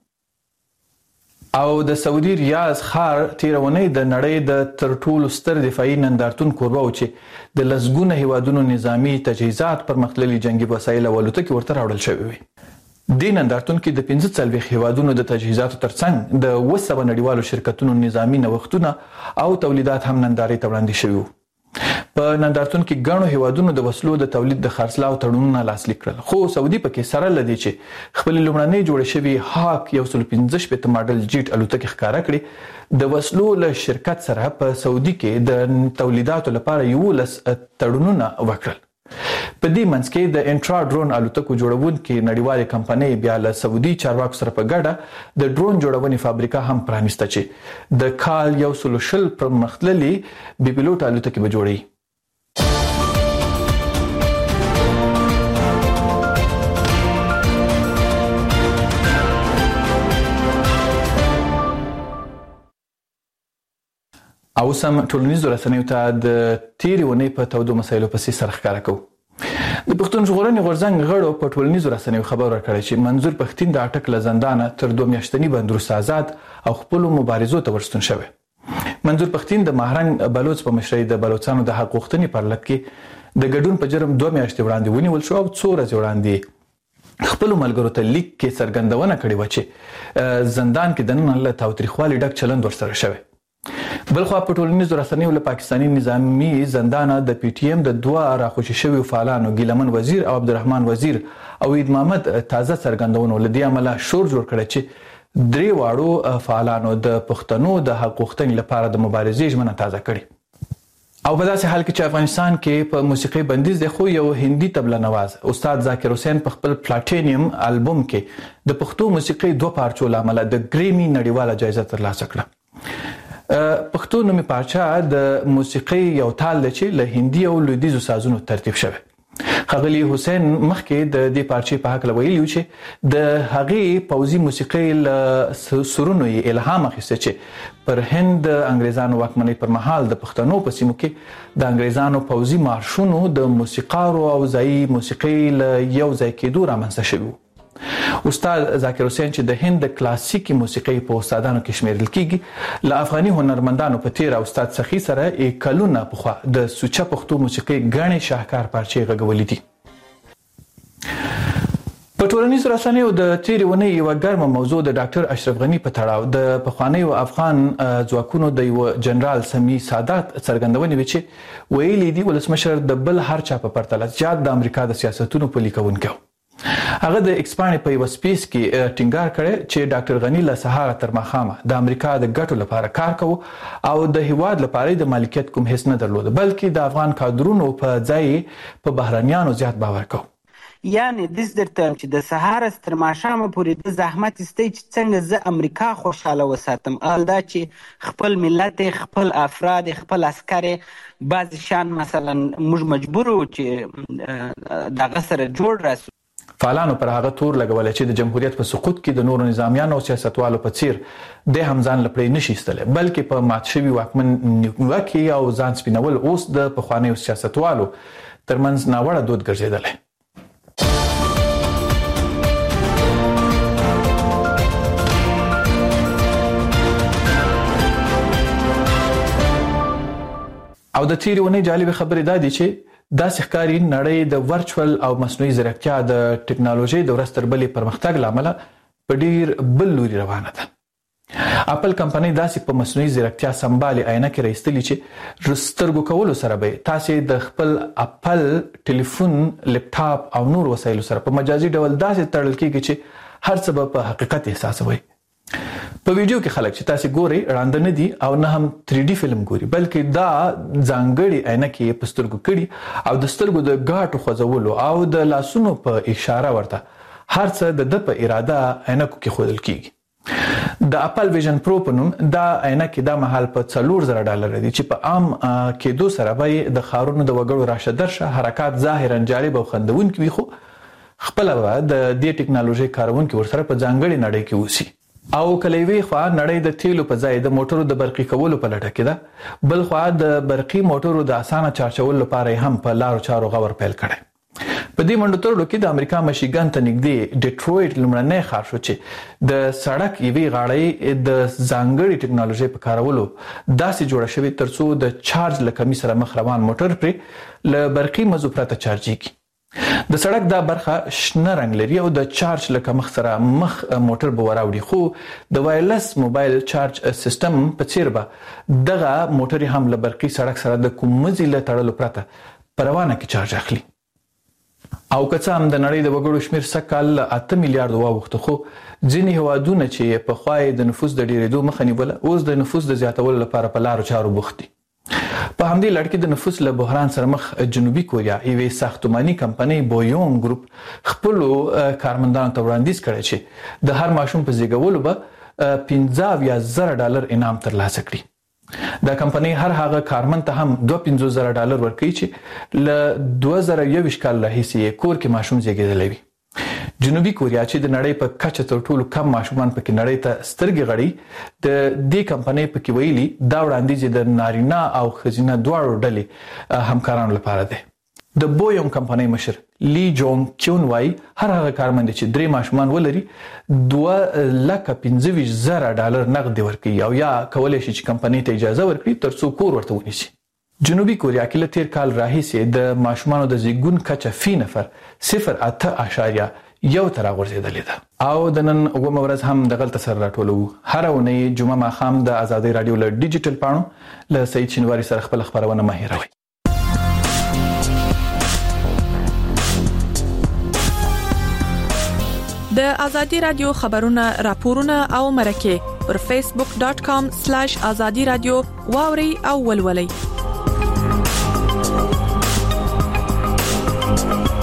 او د سعودي ریاض ښار تیرونی د نړۍ د تر ټولو ستر دفاعي نندارتون کوربه و چې د لسګونه هیوادونو نظامی تجهیزات پرمختللي جنگي وسایل او الوتکې ورته راوړل شوي وي. د نندارتون کې د 15 هیوادونو د تجهیزاتو ترڅنګ د 200 نړیوالو شرکتونو نظامی نوښتونه او تولیدات هم نندارې ته وړاندې شوي وو. په نندارتون کې ګڼو هیوادونو د وسلو د تولید د خرڅلاو تړونونه لاسلیک کړل خو سعودي پکې سره لدی چې خپل لومړنۍ جوړ شوی هاک 115 ماډل جیټ الوتکې ښکارا کړې د وسلو له شرکت سره په سعودي کې د تولیداتو لپاره یو لس تړونونه وکړل. په دې منځ کې د انټرا ډرون الوتکو جوړونکو نړیوالې کمپنۍ بیا له سعودي چارواکو سره په ګډه د ډرون جوړونې فابریکه هم پرانیسته چې د کال 100 پرمختللي بي پيلوټ الوتکې به جوړي. او سم ټولنیزو رسنیو ته د تیرې ونې په تودو مسایلو پسې سر ښکاره کوو. د پښتون ژغورنې غورځنګ غړو په ټولنیزو رسنیو خبر ورکړی چې منظور پښتين د اټک له زندانه تر 2 میاشتنی بند وروسته آزاد او خپل مبارزو ته ورستون شوی. منظور پښتين د مهرنګ بلوچ په مشرۍ د بلوچستان د حق غوښتنې پر لټ کې د ګډون په جرم 2 میاشتې وړاندې ونیول شو او 2 ورځې وړاندې خپل ملګرو ته لیک کې څرګندونه کړې و چې زندان کې د نن له تاوتریخوالي ډک چلند ورسره شوی. بلخوا په ټولنیزو رسنیو له پاکستاني نظامی زندانه د پی ټی ایم د دوه راخوشي شویو فعالانو ګیلمن وزیر او عبدالرحمن وزیر او عید محمد تازه څرګندونو له دې عمله شور جوړ کړی چې درې واړو فعالانو د پښتنو د حق غوښتنې لپاره د مبارزې ژمنه تازه کړې. او په داسې حال کې چې افغانستان کې په موسیقي بندیز دی، خو یو هندي طبله نواز استاد ذاکر حسین په خپل پلاټینیم البوم کې د پښتو موسیقي 2 پارچو لامل د ګریمي نړیواله جایزه ترلاسه کړه. پښتو نومي پارچه د موسیقي یو تال دی چې له هندي او لویدیزو سازونو ترتیب شوی. ښاغلي حسین مخکې د دې پارچې په هکله ویلي چې د هغې پوځي موسیقۍ له سرونو یې الهام اخیسته چې پر هند د انګریزانو واکمنۍ پر مهال د پښتنو په سیمو کې د انګریزانو پوځي مارشونو د موسیقارو او ځایي موسیقۍ له یو ځای کېدو رامنځته شوي وو. استاد ذاکر حسین چې د هند د کلاسیکي موسیقۍ په استادانو کې شمیرل کیږي، له افغاني هنرمندانو په تیر استاد سخی سره کلونه پخوا د سوچه پښتو موسیقۍ غنې شاهکار پارچې غږولې دي. په ټولنیزو رسنیو د تیرې ونې یوه ګرمه موضوع د ډاکټر اشرف غني په تړاو د پخوانیو افغان ځواکونو د یو جنرال سمی سادات څرګندونې وې چې ویلي دي ولسمشر د بل هر چا په پرتله زیات د امریکا د سیاستونو پلي کوونکی و. هغه د ایکسپانې په یو سپیس کې ټینګار کړی چې ډاکټر غني له سهاره تر ماښامه د امریکا د ګټو لپاره کار کوو او د هیواد لپاره د مالکیت کوم هیڅ نه درلوده، بلکې د افغان کادرونو په ځای په بهرنیانو زیات باور کوو. یعنی دس درته چې د سهار تر ماښامه پورې د زحمت استی چې څنګه زه امریکا خوشحاله وساتم، دا چې خپل ملت خپل افراد خپل عسکر بعض شان مثلا موږ مجبور وو چې دغه سره جوړ راسو. فعالانو پر هغه تور لګولای چې د جمهوریت په سقوط کې د نورو نظامیانو او سیاستوالو په څیر د همځان لپاره نشي استله، بلکې په مات شوی واکمن نیوکه او ځان سپینول اوس د پخوانیو سیاستوالو ترمنځ ناوړه دود ګرځیدل. او د تیرې ونې جالب خبرې دا دي چې داسې ښکاري نړۍ د ورچوال او مصنوعي ځیرکتیا د ټکنالوژۍ د ورځ تر بلې پرمختګ له امله په ډیر بل لوري روانه ده. اپل کمپنۍ داسې په مصنوعي ځیرکتیا سمبالې عینکې راایستلې چې سترګو کولو سره به تاسې د خپل اپل ټلیفون، لپټاپ او نور وسایلو سره په مجازي ډول داسې تړل کیږي چې هر څه په حقیقت احساسوي. په ویډیو کې خلک چې تاسو ګوري وړاندې نه دي او نه هم 3D فلم ګوري، بلکې دا ځانګړي عینکې په سترګو کړي او د سترګو د غاټو خوځولو او د لاسونو په اشاره ورته هر څه د په اراده عینکو کې خودل کیږي. د اپل ویژن پرو په نوم دا عینکې د محل په $4000 دي چې په عام کېدو سره به د خارونو د وګړو راشه درشه حرکات ظاهرا جالب او خندونکي وي، خو خپل د دې ټکنالوژي کارونکي ورسره په ځانګړي نړۍ کې اوسي. او کله وی خو نړۍ د تیلو په ځای د موټرو د برقي کولو په لټه کې ده، بل خو د برقي موټرو د اسانه چارچول لپاره هم په لارو چارو غور پیل کړي. په دې منډو ترلو کې د امریکا مشیګن ته نږدې ډیټرویټ لومړنی ښار شو چې د سړک یوې غاړې د ځانګړي ټکنالوژي په کارولو داسې جوړه شوې ترڅو د چارج له کمی سره مخ روان موټر پرې له برقي مزو پرته چارجېږي. د سړک دا برخه شنه رنګ لري او د چارج له کمښت سره مخ موټر به وراوړي، خو د وایرلس موبایل چارج سیستم په څیر به دغه موټر هم له برقي سړک سره د کوم مزي له تړلو پرته په روانه کې چارج اخلي. او که څه هم د نړۍ د وګړو شمیر سږکال 8 میلیارډ واوښته، خو ځینې هیوادونه چې پخوا یې د نفوس د ډېرېدو مخه نیوله اوس د نفوس د زیاتولو لپاره په لارو چارو بوخت دي. په همدې لړ کې د نفوس له بحران سره مخ جنوبي کوریا یوې ساختماني کمپنۍ بویونګ ګروپ خپلو کارمندانو ته وړاندیز کړی چې د هر ماشوم په زیږولو به $15,000 انعام ترلاسه کړي. دا کمپنۍ هر هغه کارمند ته هم $52,000 ورکوي چې له 2021 کال راهیسې کور کې ماشوم زیږیدلی وي. جنوبي کوریا چې د نړۍ په کچه تر ټولو کم ماشومان پکې نړۍ ته سترګې غړي، د دې کمپنۍ پکې ویلي دا وړاندیز د نارینه او ښځینه دواړو ډلې همکارانو لپاره دی. د بویونګ کمپنۍ مشر لی جونګ کیون وایي هر هغه کارمند چې 3 ماشومان ولري $2,25,000 نغدي ورکوي او یا کولی شي چې کمپنۍ ته اجازه ورکړي ترڅو کور ورته ونیسي. جنوبي کوریا کې له تیر کال راهیسې د ماشومانو د زیږون کچه فی نفر 0.8 یو تر غورځېدلې ده. او د نن اومه ورځ هم د غلط سر راټولو. هر اونۍ جمعه ماښام د آزادۍ رادیو له ډیجیټل پاڼو له سعید شینواری سره خپل خبرونه مه هېروئ. د آزادۍ رادیو خبرونه، راپورونه او مرکه پر facebook.com/azadi radio واوري او ولولئ.